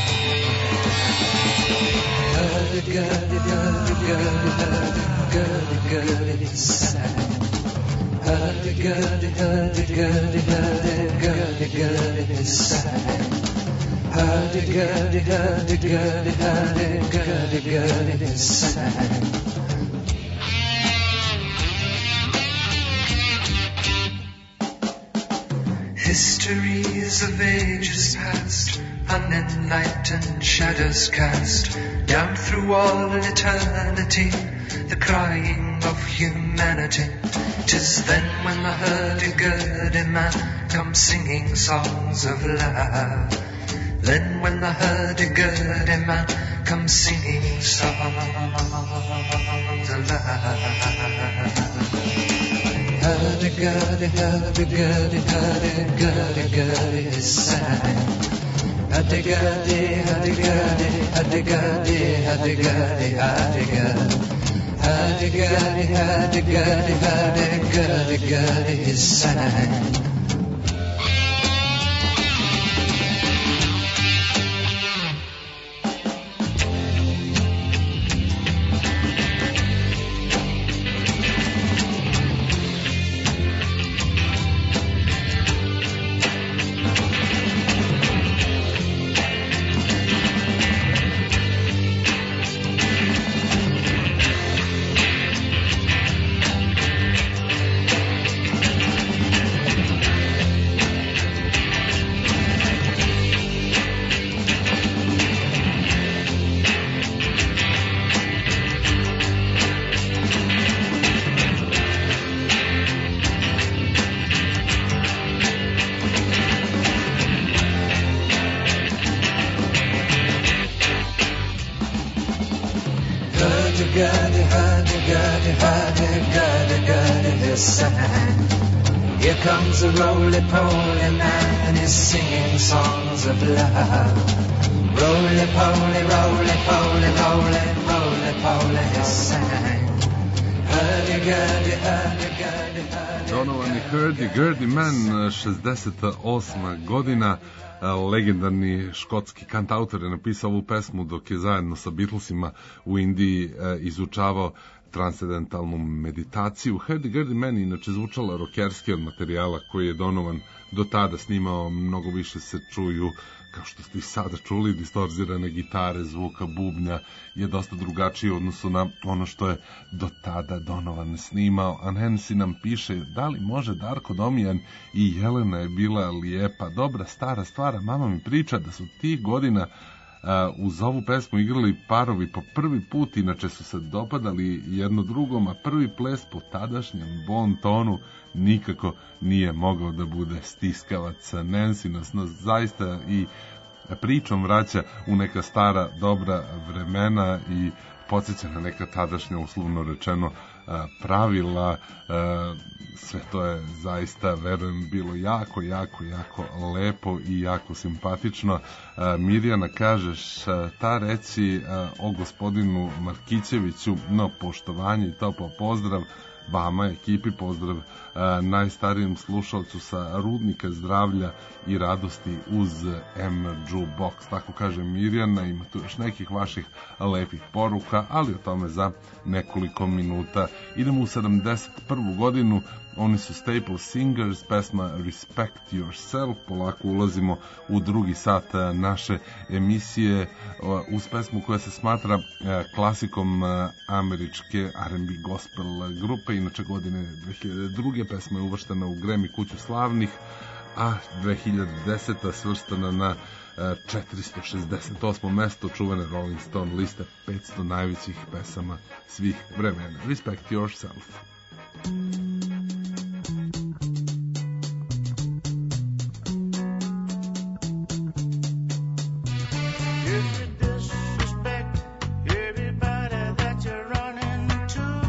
Hurdy-gurdy, hurdy-gurdy, hurdy-gurdy, sang. Hurdy-gurdy, hurdy-gurdy, hurdy-gurdy, sang. Hurdy-gurdy, hurdy-gurdy, hurdy-gurdy, sang. Histories of ages past, unenlightened shadows cast down through all eternity, the crying of humanity. 'Tis then when the hurdy-gurdy man comes singing songs of love. Then when the hurdy-gurdy man comes singing songs of love. Hurdy-gurdy, hurdy-gurdy, hurdy-gurdy-gurdy sang. Hurdy-gurdy, hurdy-gurdy, hurdy-gurdy, hurdy-gurdy, hurdy-gurdy. Hurdy-gurdy, hurdy-gurdy, hurdy-gurdy, sang. Hurdy-gurdy, hurdy-gurdy, hurdy-gurdy-gurdy sang. Here comes a roly-poly man and he's singing songs of love. Roly-poly, roly-poly, roly, roly-poly he sang. Hurdy-gurdy, hurdy-gurdy, hurdy-gurdy. Donovan i Hurdy-gurdy man, šezdeset osma godina. Legendarni škotski kantautor je napisao ovu pesmu dok je zajedno sa Beatlesima u Indiji izučavao transcendentalnu meditaciju. Hurdy-gurdy man inače zvučala rokerski od materijala koji je Donovan do tada snimao. Mnogo više se čuju, kao što ste i sada čuli, distorzirane gitare, zvuka bubnja je dosta drugačiji u odnosu na ono što je do tada Donovan snimao. A Nancy nam piše, da li može Darko Domijan i Jelena je bila lijepa, dobra stara stvara, mama mi priča da su tih godina Uh, uz ovu pesmu igrali parovi po prvi put, inače su se dopadali jedno drugom, a prvi ples po tadašnjem bon tonu nikako nije mogao da bude stiskavac. Nancy nas, nas zaista i pričom vraća u neka stara dobra vremena i podsjeća na neka tadašnja, uslovno rečeno, pravila. Sve to je zaista, verujem, bilo jako, jako, jako lepo i jako simpatično. Mirjana, kažeš, ta reći o gospodinu Markićeviću, no poštovanje i topao pozdrav vama, ekipi, pozdrav najstarijem slušalcu sa Rudnika zdravlja i radosti uz M Jukebox. Tako kaže Mirjana, ima tu još nekih vaših lepih poruka, ali o tome za nekoliko minuta. Idemo u sedamdeset prvu godinu, oni su Staple Singers, pesma Respect Yourself. Polako ulazimo u drugi sat naše emisije uz pesmu koja se smatra klasikom američke R and B gospel grupe. Inače godine dve hiljade druge. pesma je uvrštena u Grammy kuću slavnih, a dve hiljade desete. svrstana na četiristo šezdeset osmo mesto čuvene Rolling Stone liste petsto najvećih pesama svih vremena. Respect Yourself. If you disrespect everybody that you run into,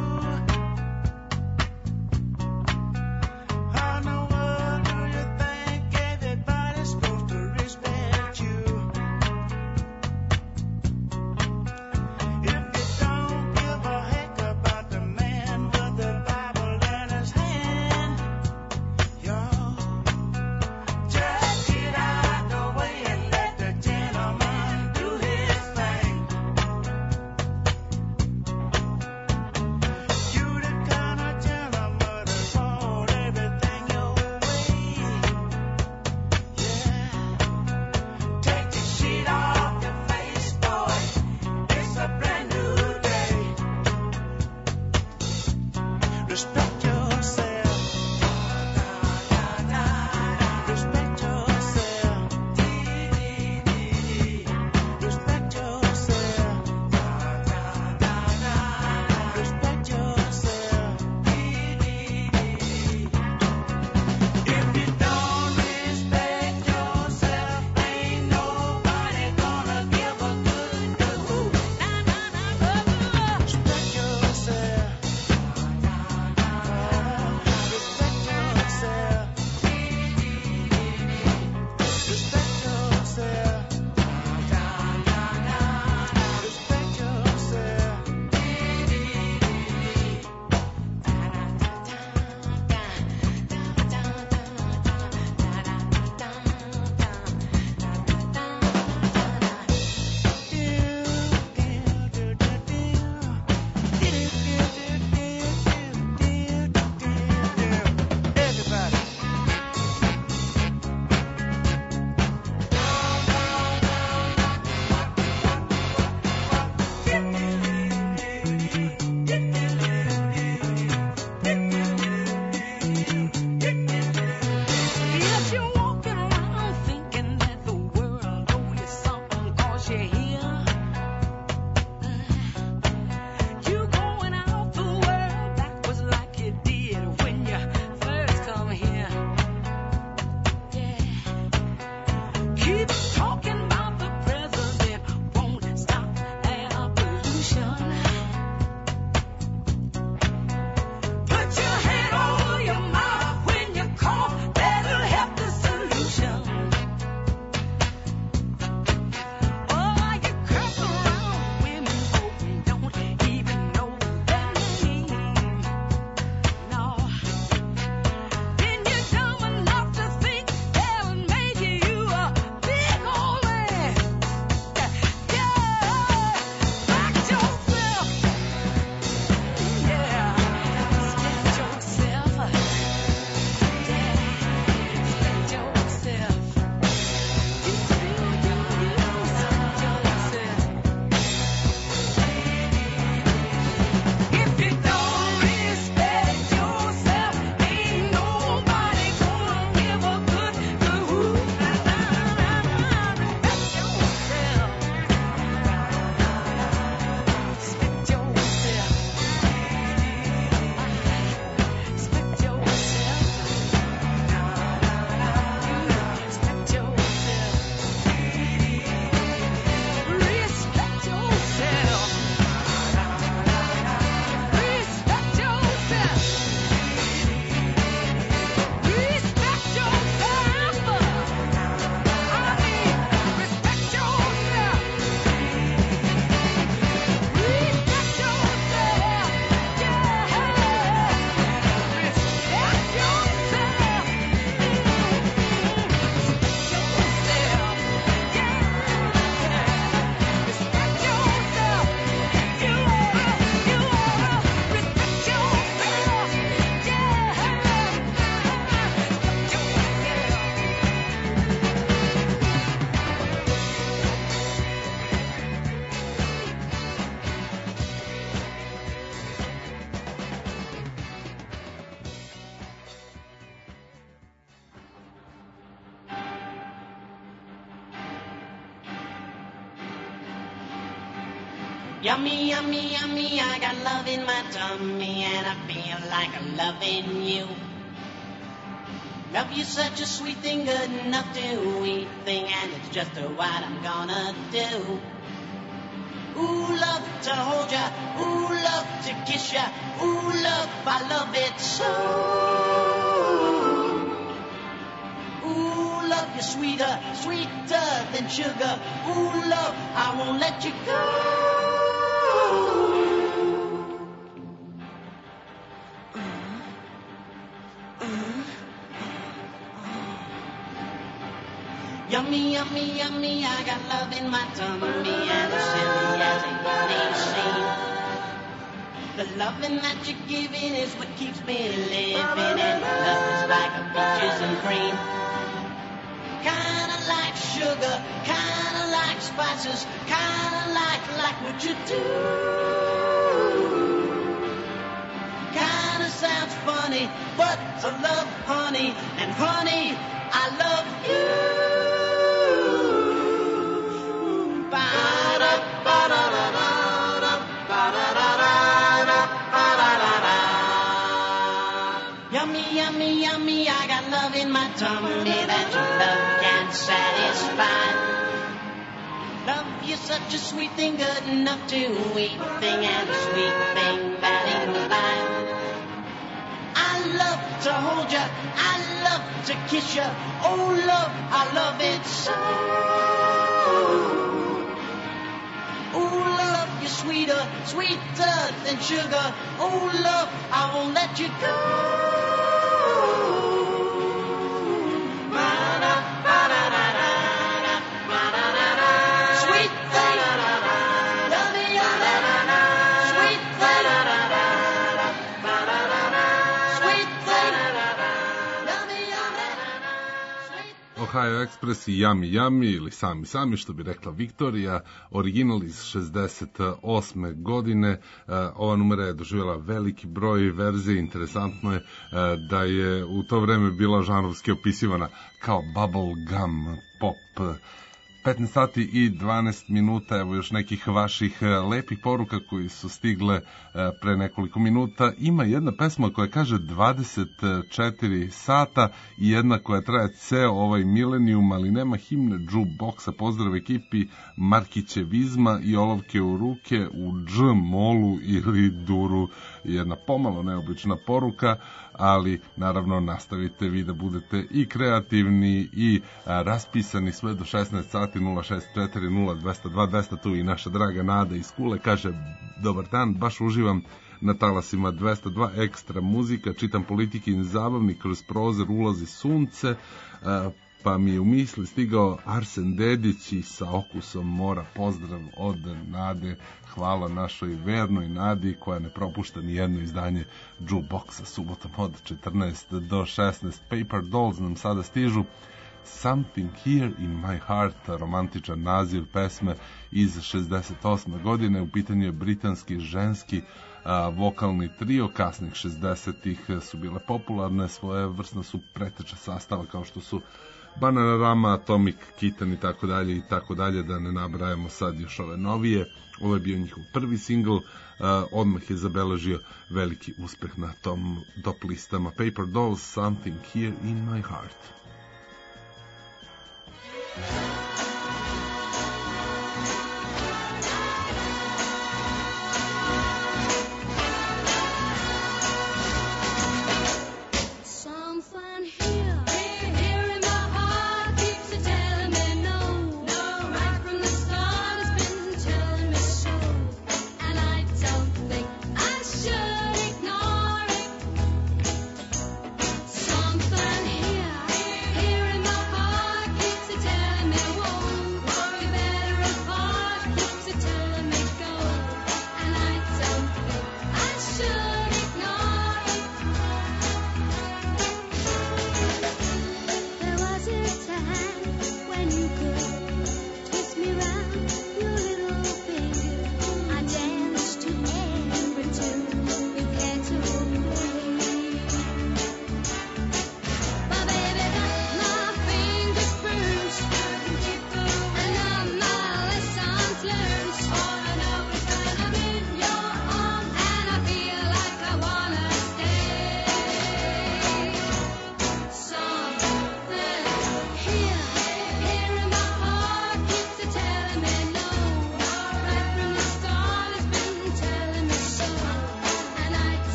Yummy, yummy, yummy, I got love in my tummy and I feel like I'm loving you. Love you such a sweet thing, good enough to eat thing, and it's just what I'm gonna do. Ooh, love to hold ya, ooh, love to kiss ya, ooh, love, I love it so. Ooh, love you sweeter, sweeter than sugar, ooh, love, I won't let you go. Yummy, yummy, yummy, I got love in my tummy, and as silly as it may seem, the loving that you're giving is what keeps me living, and love is like a peaches and cream. Kinda like sugar, kinda like spices, kinda like, like what you do. Kinda sounds funny, but I love honey, and honey, I love you. Yummy, yummy, yummy, I got love in my tummy that your love can't satisfy. Love you such a sweet thing, good enough to eat thing, and a sweet thing that ain't no lie. I love to hold ya, I love to kiss ya, oh love, I love it so. Oh love, you're sweeter, sweeter than sugar, oh love, I won't let you go. Ohio Express i Yummy Yummy ili Sami Sami, što bi rekla Viktorija, original iz šezdeset osme godine. Ova numera je doživjela veliki broj verzije. Interesantno je da je u to vreme bila žanrovski opisivana kao bubble gum pop. petnaest sati i dvanaest minuta, evo još nekih vaših lepih poruka koji su stigle pre nekoliko minuta. Ima jedna pesma koja kaže dvadeset četiri sata i jedna koja traje ceo ovaj milenijum, ali nema himne jukeboxa. Pozdrav ekipi Markićevizma i olovke u ruke u dž molu ili duru. Jedna pomalo neobična poruka, ali naravno nastavite vi da budete i kreativni i a, raspisani sve do šesnaest sati. Nula šest četiri nula dvesta dva dvesta, tu i naša draga Nada iz Kule kaže dobar dan, baš uživam na talasima dvesta dva ekstra muzika, čitam Politikin zabavnik, kroz prozor ulazi sunce, a, pa mi je u misli stigao Arsen Dedić i sa okusom mora. Pozdrav od Nade, hvala našoj vernoj Nadi koja ne propušta ni jedno izdanje jukeboxa subotom od četrnaest do šesnaest. Paper Dolls nam sada stižu. Something Here in My Heart, romantičan naziv pesme iz šezdeset osme godine. U pitanju je britanski ženski a, vokalni trio. Kasnih šezdesetih su bile popularne, svoje vrstna su preteča sastava kao što su Bananarama, Atomic Kitten i tako dalje i tako dalje, da ne nabrajamo sad još ove novije. Ovo je bio njihov prvi singl, uh, odmah je zabeležio veliki uspeh na tom top listama. Paper Dolls, Something Here in My Heart. Something here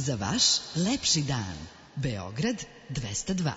Za vaš lepši dan. Beograd dvesta dva.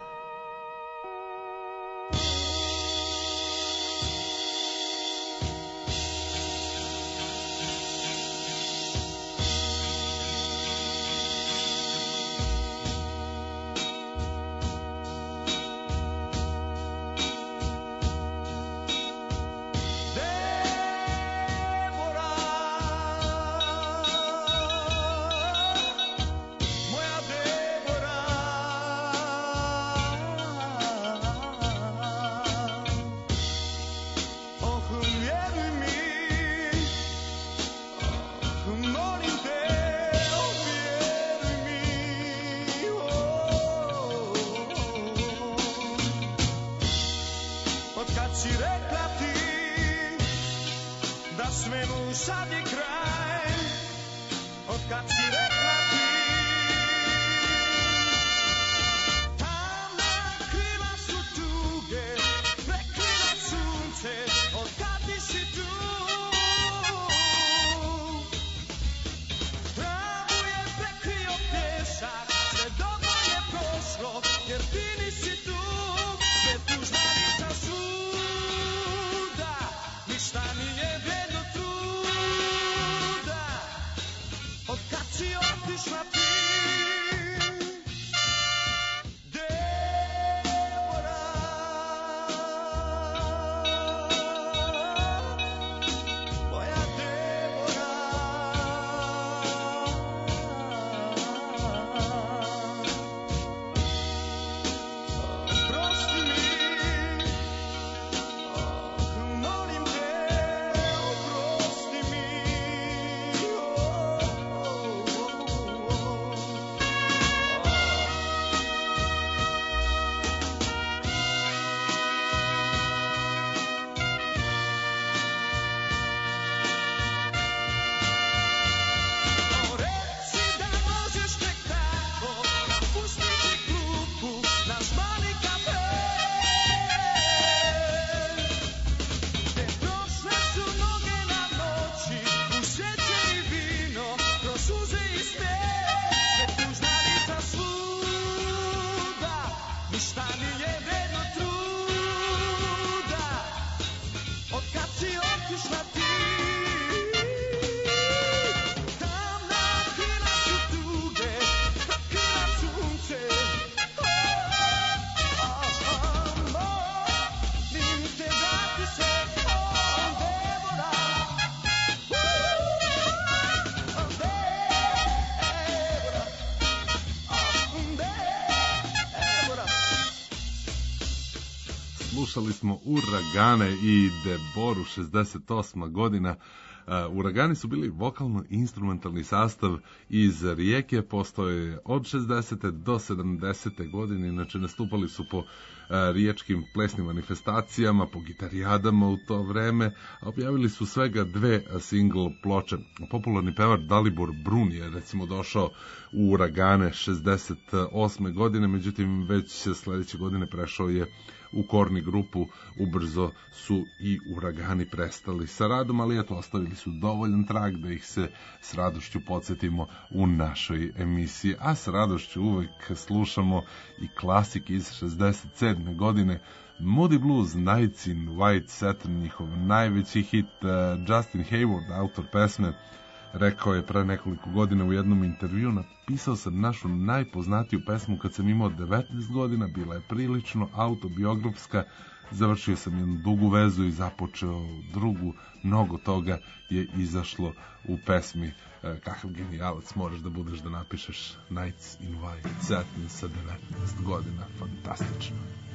Slušali smo Uragane i Deboru, šezdeset osma godina. Uh, Uragani su bili vokalno-instrumentalni sastav iz Rijeke, postoje od šezdesete do sedamdesete godine, inače nastupali su po uh, riječkim plesnim manifestacijama, po gitarijadama u to vreme, a objavili su svega dve single ploče. Popularni pevar Dalibor Brun je recimo došao u Uragane šezdeset osme godine, međutim već sledeće godine prešao je u Korni grupu. Ubrzo su i Uragani prestali sa radom, ali eto, ostavili su dovoljan trag da ih se s radošću podsjetimo u našoj emisiji. A s radošću uvek slušamo i klasik iz šezdeset sedme godine, Moody Blues, Nights in White Satin, njihov najveći hit. Justin Hayward, autor pesme, rekao je pre nekoliko godina u jednom intervju: napisao sam našu najpoznatiju pesmu kad sam imao devetnaest godina, bila je prilično autobiografska, završio sam jednu dugu vezu i započeo drugu, mnogo toga je izašlo u pesmi. E, kakav genijalac moraš da budeš da napišeš Nights in White Satin sa devetnaest godina, fantastično.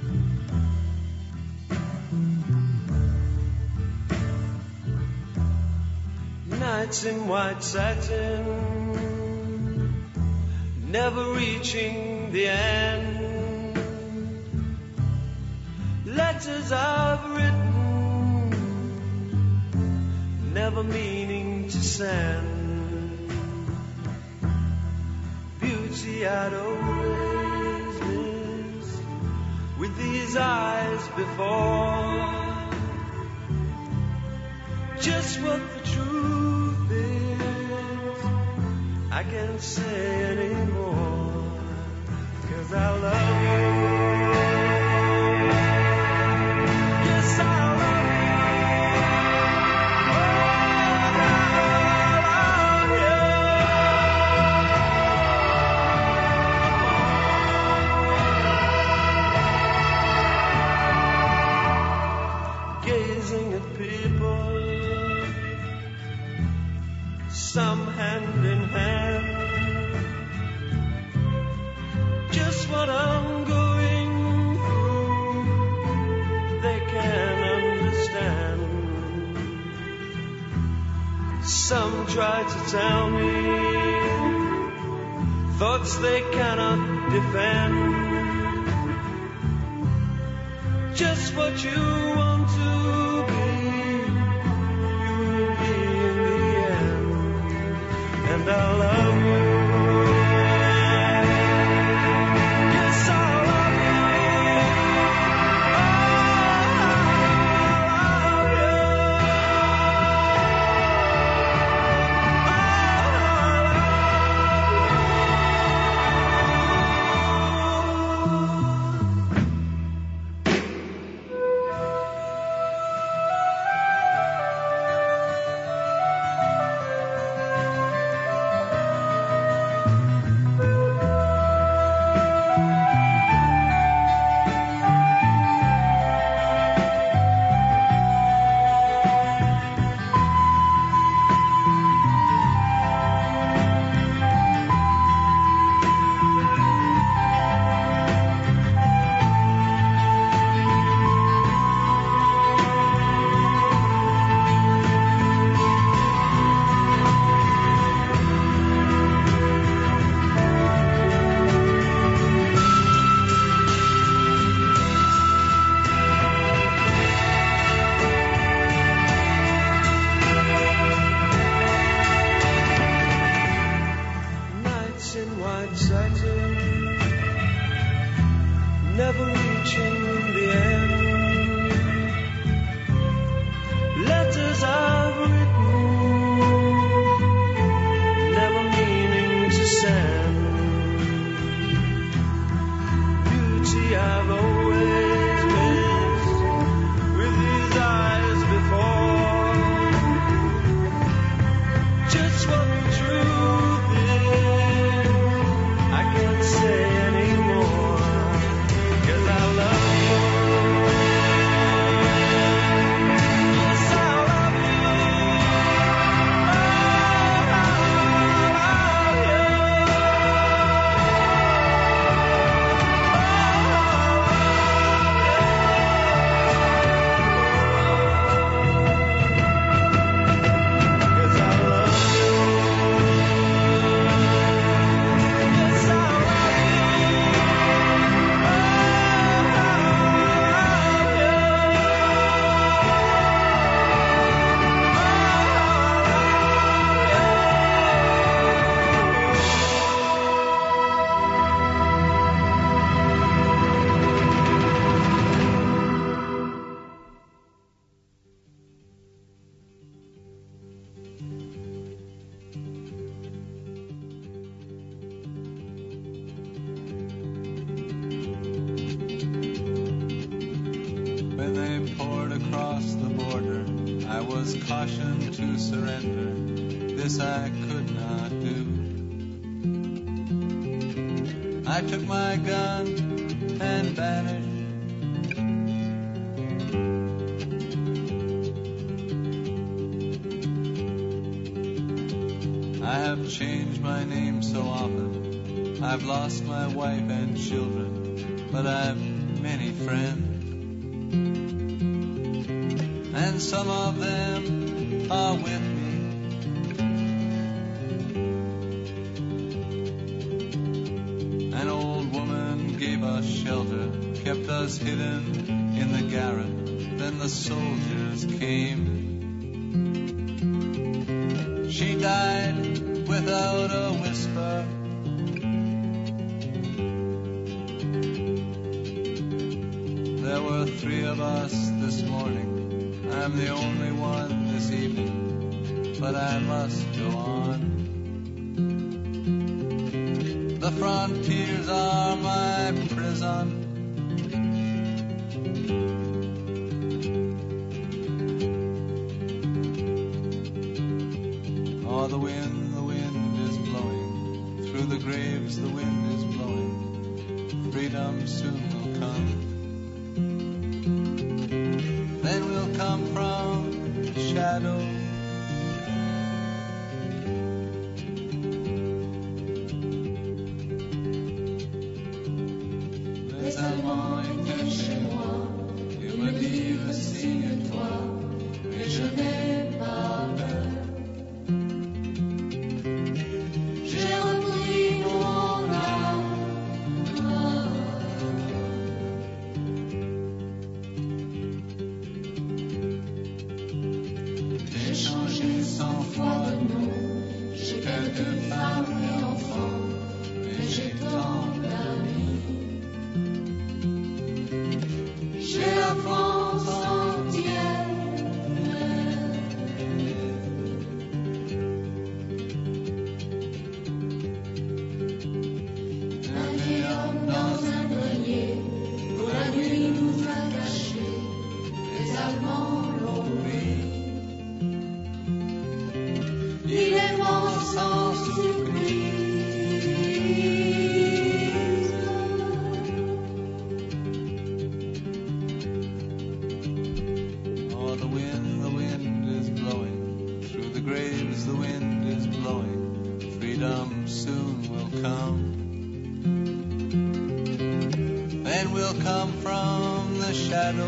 Nights in white satin, never reaching the end. Letters I've written, never meaning to send. Beauty I'd always missed with these eyes before. Just what the truth is, I can't say anymore, 'cause I love you. Yes, I love you. Gazing at people, some hand in hand, just what I'm going through, they can understand. Some try to tell me thoughts they cannot defend, just what you want to be, you will be in the end. And I love you. Yes, I love you. I've lost my wife and children, but I've many friends, and some of them are with me. An old woman gave us shelter, kept us hidden in the garret. Then the soldiers came. She died without a whisper. There were three of us this morning. I'm the only one this evening, but I must go on. The frontiers are my prison. Oh, the wind, the wind is blowing. Through the graves the wind is blowing. Freedom soon will come. Then we'll come from the shadow. Les Allemands étaient chez moi. Ils me dirent signe-toi. Mais je n'ai pas peur. J'ai repris mon âme. J'ai changé cent fois de nom. J'ai quelques femmes et enfants. Mais j'ai tant d'amis. J'ai la France entière. Dans un grenier, pour la nuit nous a cachés, les Allemands l'ont pris. Il est mort sans surprise. Oh, the wind, the wind is blowing. Through the graves the wind is blowing. Freedom soon will come. Then we'll come from the shadow.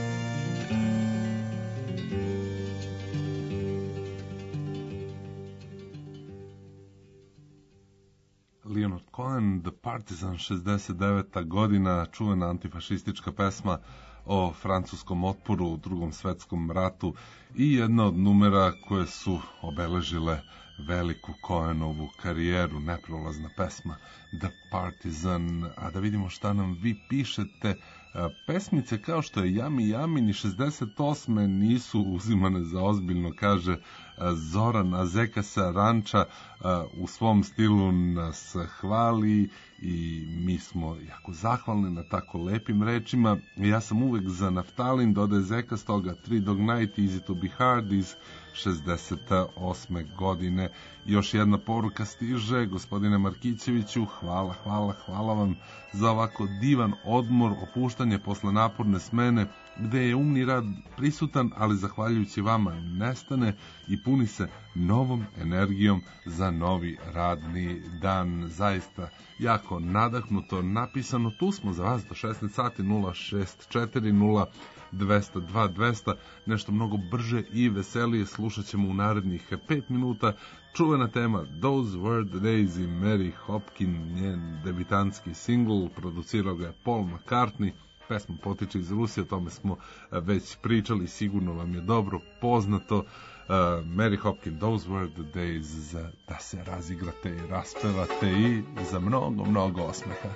Leonard Cohen, The Partisan, šezdeset deveta godina, čuvena antifašistička pesma o francuskom otporu u Drugom svetskom ratu i jedna od numera koje su obeležile veliku Cohenovu karijeru, neprolazna pesma The Partisan. A da vidimo šta nam vi pišete. Pesmice kao što je Jami Jami ni šezdeset osme nisu uzimane za ozbiljno, kaže Zoran Azeka sa Ranča, u svom stilu nas hvali i mi smo jako zahvalni na tako lepim rečima. Ja sam uvek za naftalin, dodaje Zeka, stoga Three Dog Night, Easy to be Hard iz šezdeset osme godine. Još jedna poruka stiže, gospodine Markićeviću, hvala, hvala, hvala vam za ovako divan odmor, opuštanje posle naporne smene, gde je umni rad prisutan, ali zahvaljujući vama nestane i puni se novom energijom za novi radni dan. Zaista jako nadahnuto napisano. Tu smo za vas do šesnaest sati, nula šest četiri nula dvesta dva dvesta, nešto mnogo brže i veselije slušat ćemo u narednih pet minuta. Čuvena tema Those Were the Days i Mary Hopkin, njen debitanski singl, producirao ga je Paul McCartney. Pesma potiče iz Rusije, o tome smo već pričali, sigurno vam je dobro poznato. Uh, Mary Hopkin, Those Were the Days, da se razigrate i raspevate i za mnogo, mnogo osmeha.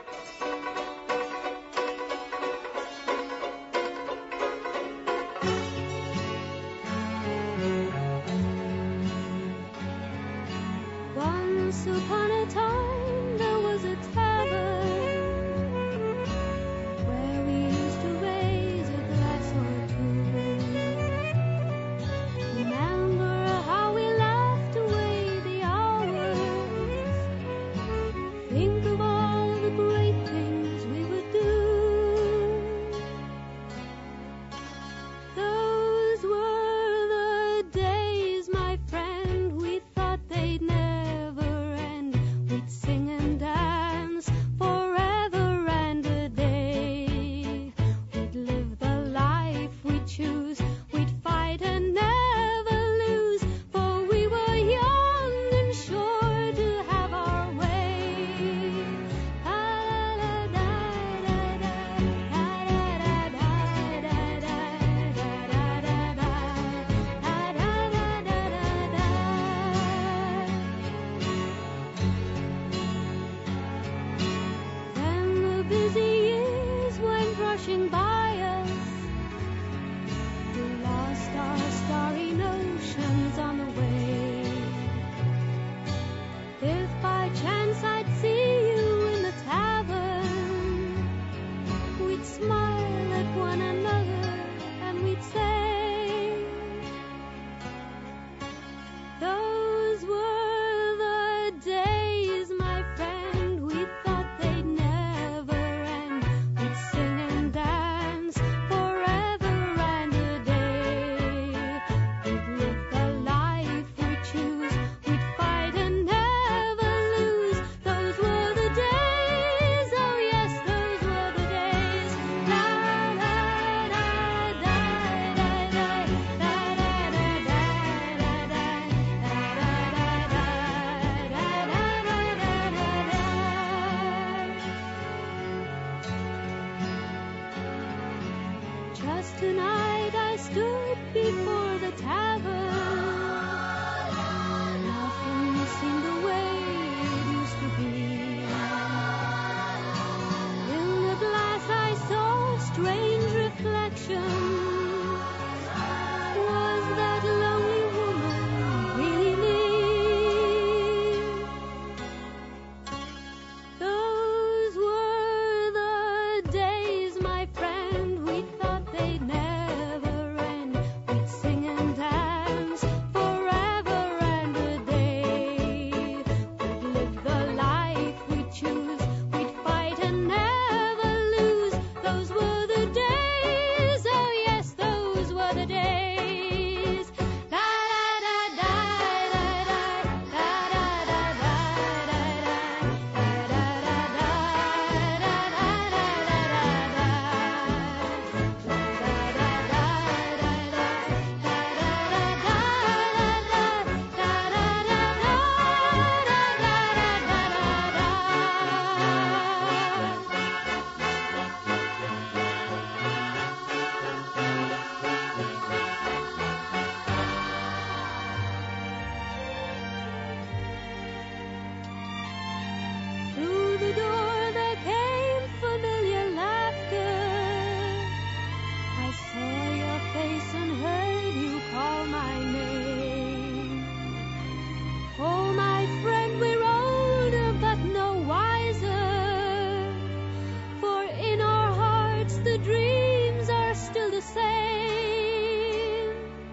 Once upon a time there was a tavern where we used to raise a glass or two. Remember how we laughed away the hours. Think of all the great things stood before the tavern, nothing seemed the way it used to be. In the glass I saw a strange reflection. Was that lonely woman really me? Those were the days, my friend, we thought they'd never end. We'd sing and dance forever and a day. We'd live the life we'd choose, we'd fight and never lose. Those were the days, oh yes, those were the days. La da da da da da da da da da Through the door there came familiar laughter. I saw your face and heard you call my name. Oh, my friend, we're older but no wiser, for in our hearts the dreams are still the same.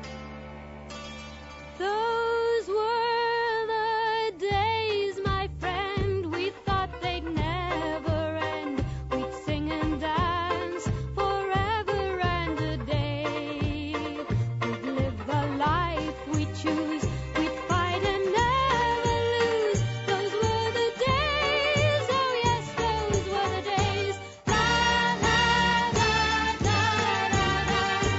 Those were the days, my friend, we thought they'd never end. We'd sing and dance forever and a day. We'd live the life we choose, we'd fight and never lose. Those were the days, oh yes, those were the days. La la la la la la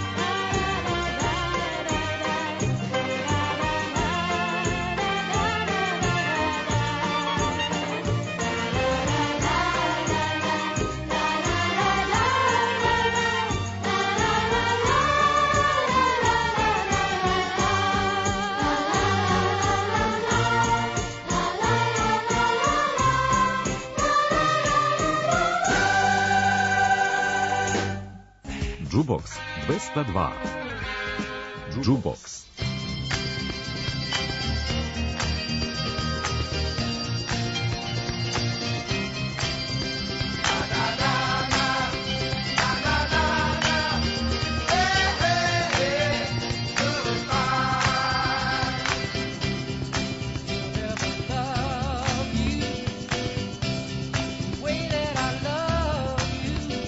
Jukebox двеста два. Jukebox.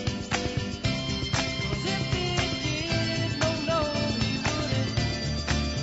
If he did, no, no, he wouldn't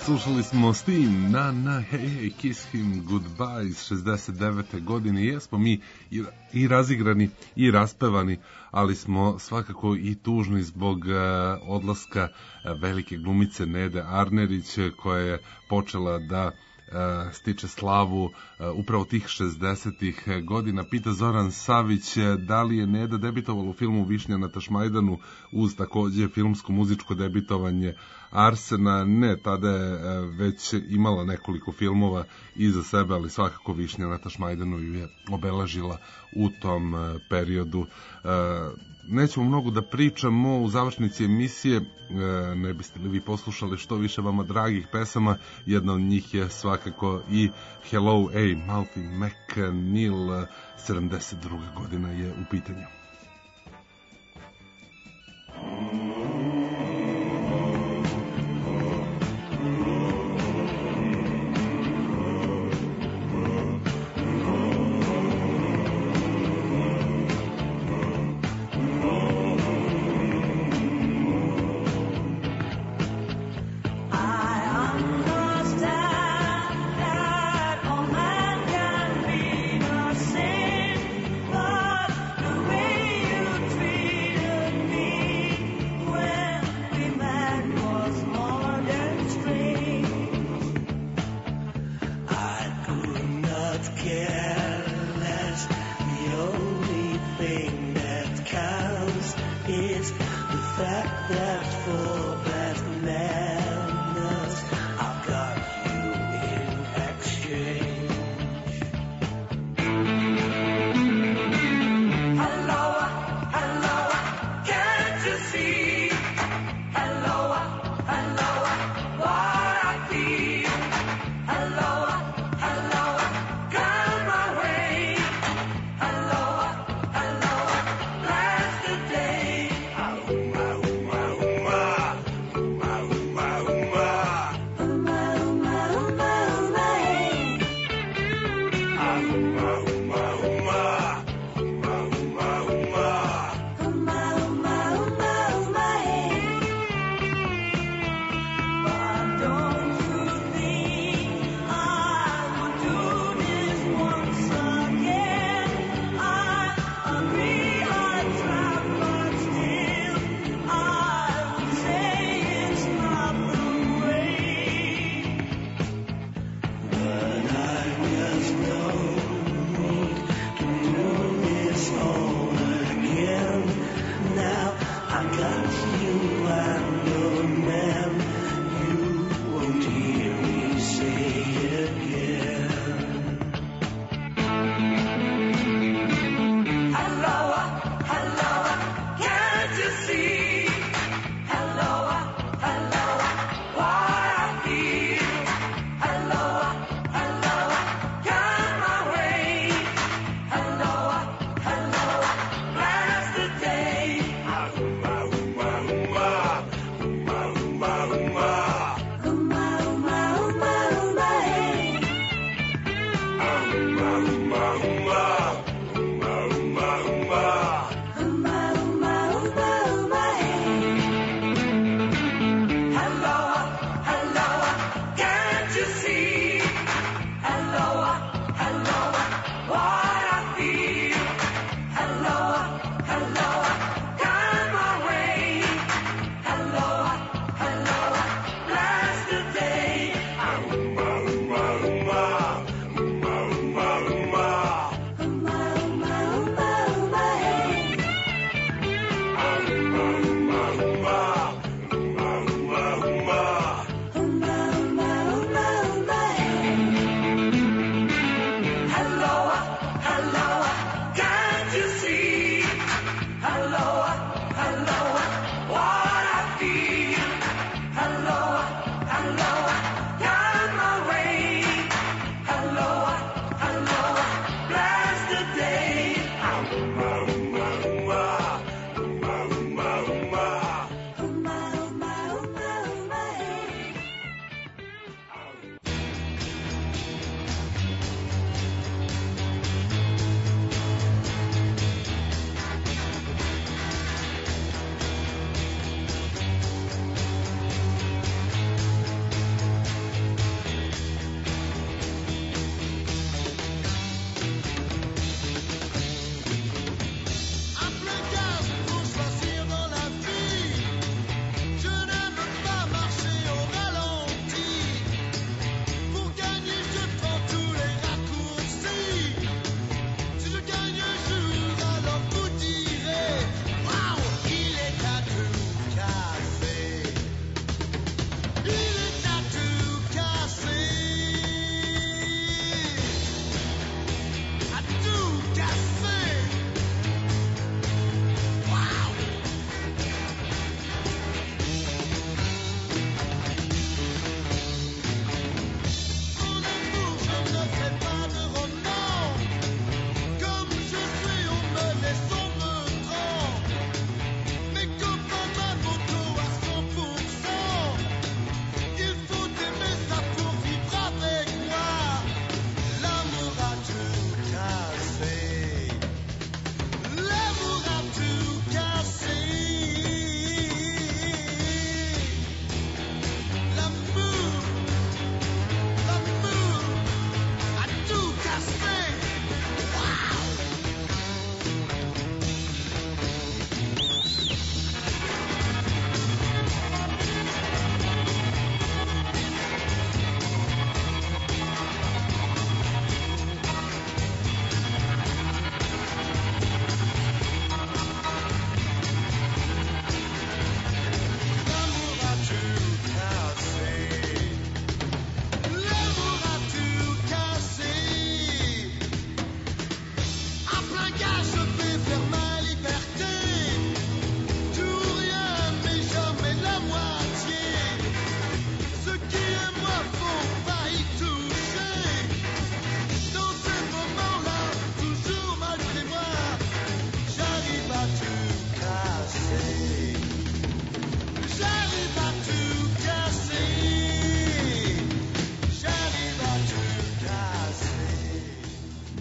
Slušali smo Sting, na na hey hey kiss him goodbye iz šezdeset devete godine. Jesmo mi i, i razigrani i raspevani, ali smo svakako i tužni zbog uh, odlaska uh, velike glumice Nede Arnerić, koja je počela da Uh, stiče slavu uh, upravo tih šezdesetih godina. Pita Zoran Savić uh, da li je Neda debitovala u filmu Višnja na Tašmajdanu uz takođe filmsko muzičko debitovanje Arsena. Ne, tada je uh, već imala nekoliko filmova iza sebe, ali svakako Višnja na Tašmajdanu ju je obeležila u tom uh, periodu. Uh, nećemo mnogo da pričamo u završnici emisije, ne biste li vi poslušali što više vama dragih pesama. Jedna od njih je svakako i Hello, A. Malfi McNeil, sedamdeset druga godina je u pitanju. Don't you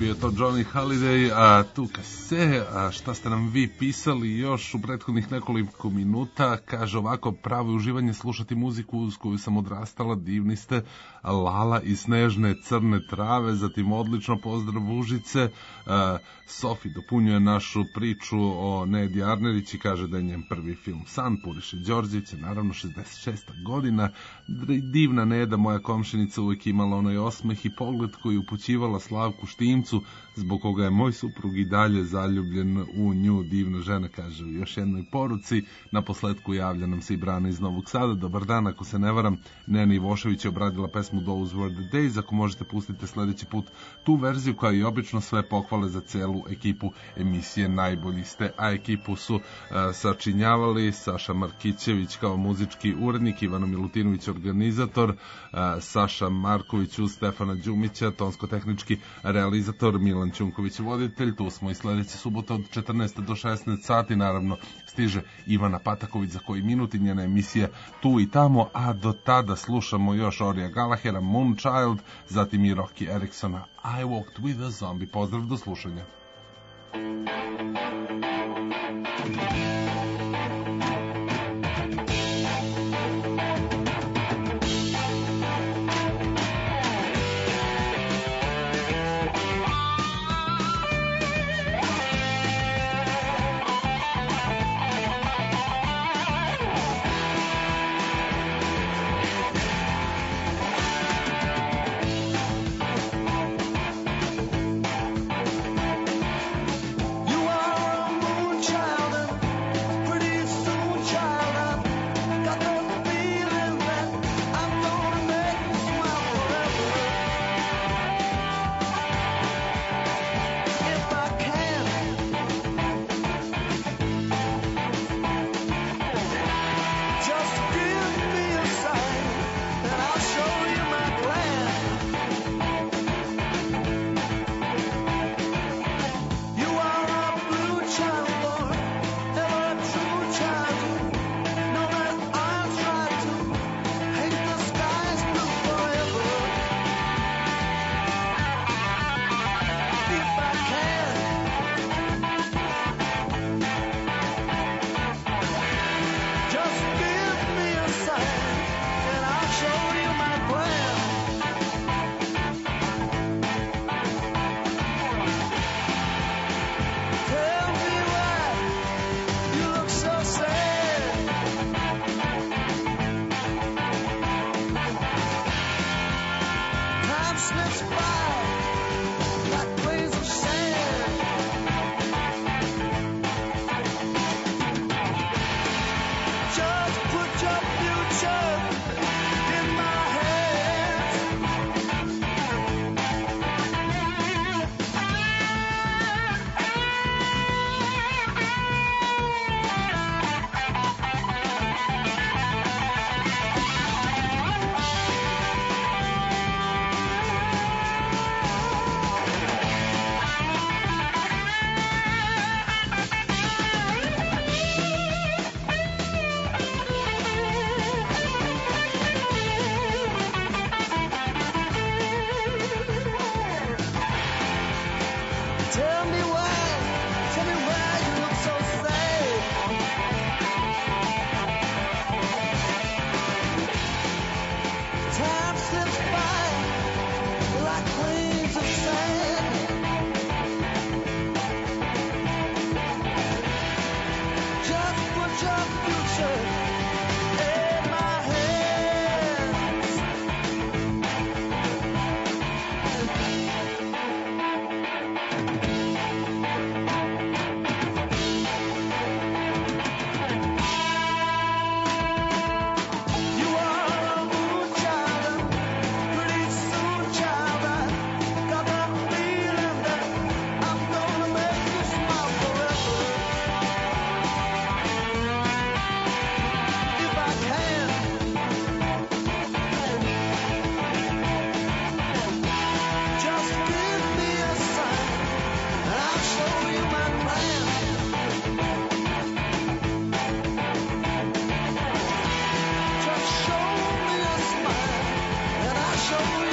bio to Johnny Holiday, a tu kase, a šta ste nam vi pisali još u prethodnih nekoliko minuta, kaže ovako: pravo uživanje slušati muziku uz koju sam odrastala, divni ste, Lala i Snežne crne trave, zatim odlično, pozdrav Užice. a, Sofi dopunjuje našu priču o Nedi Arnerić i kaže da je njen prvi film San, Puriše Đorđević, naravno šezdeset šesta godina, divna Neda, moja komšinica, uvijek imala onaj osmeh i pogled koji upućivala Slavku Štimcu, zbog koga je moj suprug i dalje zaljubljen u nju, divna žena, kaže u još jednoj poruci. Na posledku javlja nam se i Brana iz Novog Sada. Dobar dan, ako se ne varam, Nena Ivošević je obradila pesmu Those Were the Days, ako možete pustite sledeći put tu verziju, koja i obično, sve pohvale za celu ekipu emisije Najbolji ste, a ekipu su uh, sačinjavali Saša Markićević kao muzički urednik, Ivano Milutinović organizator, uh, Saša Marković uz Stefana Đumića, tonsko-tehnički realizator, Milan Ćunković voditelj. Tu smo i sledeće subote od četrnaeste do šesnaeste sati, naravno stiže Ivana Pataković za koji minut i njena emisija Tu i tamo, a do tada slušamo još Orija Galahera, Moonchild, zatim i Rocky Ericksona, I Walked with a Zombie. Pozdrav, do slušanja. Show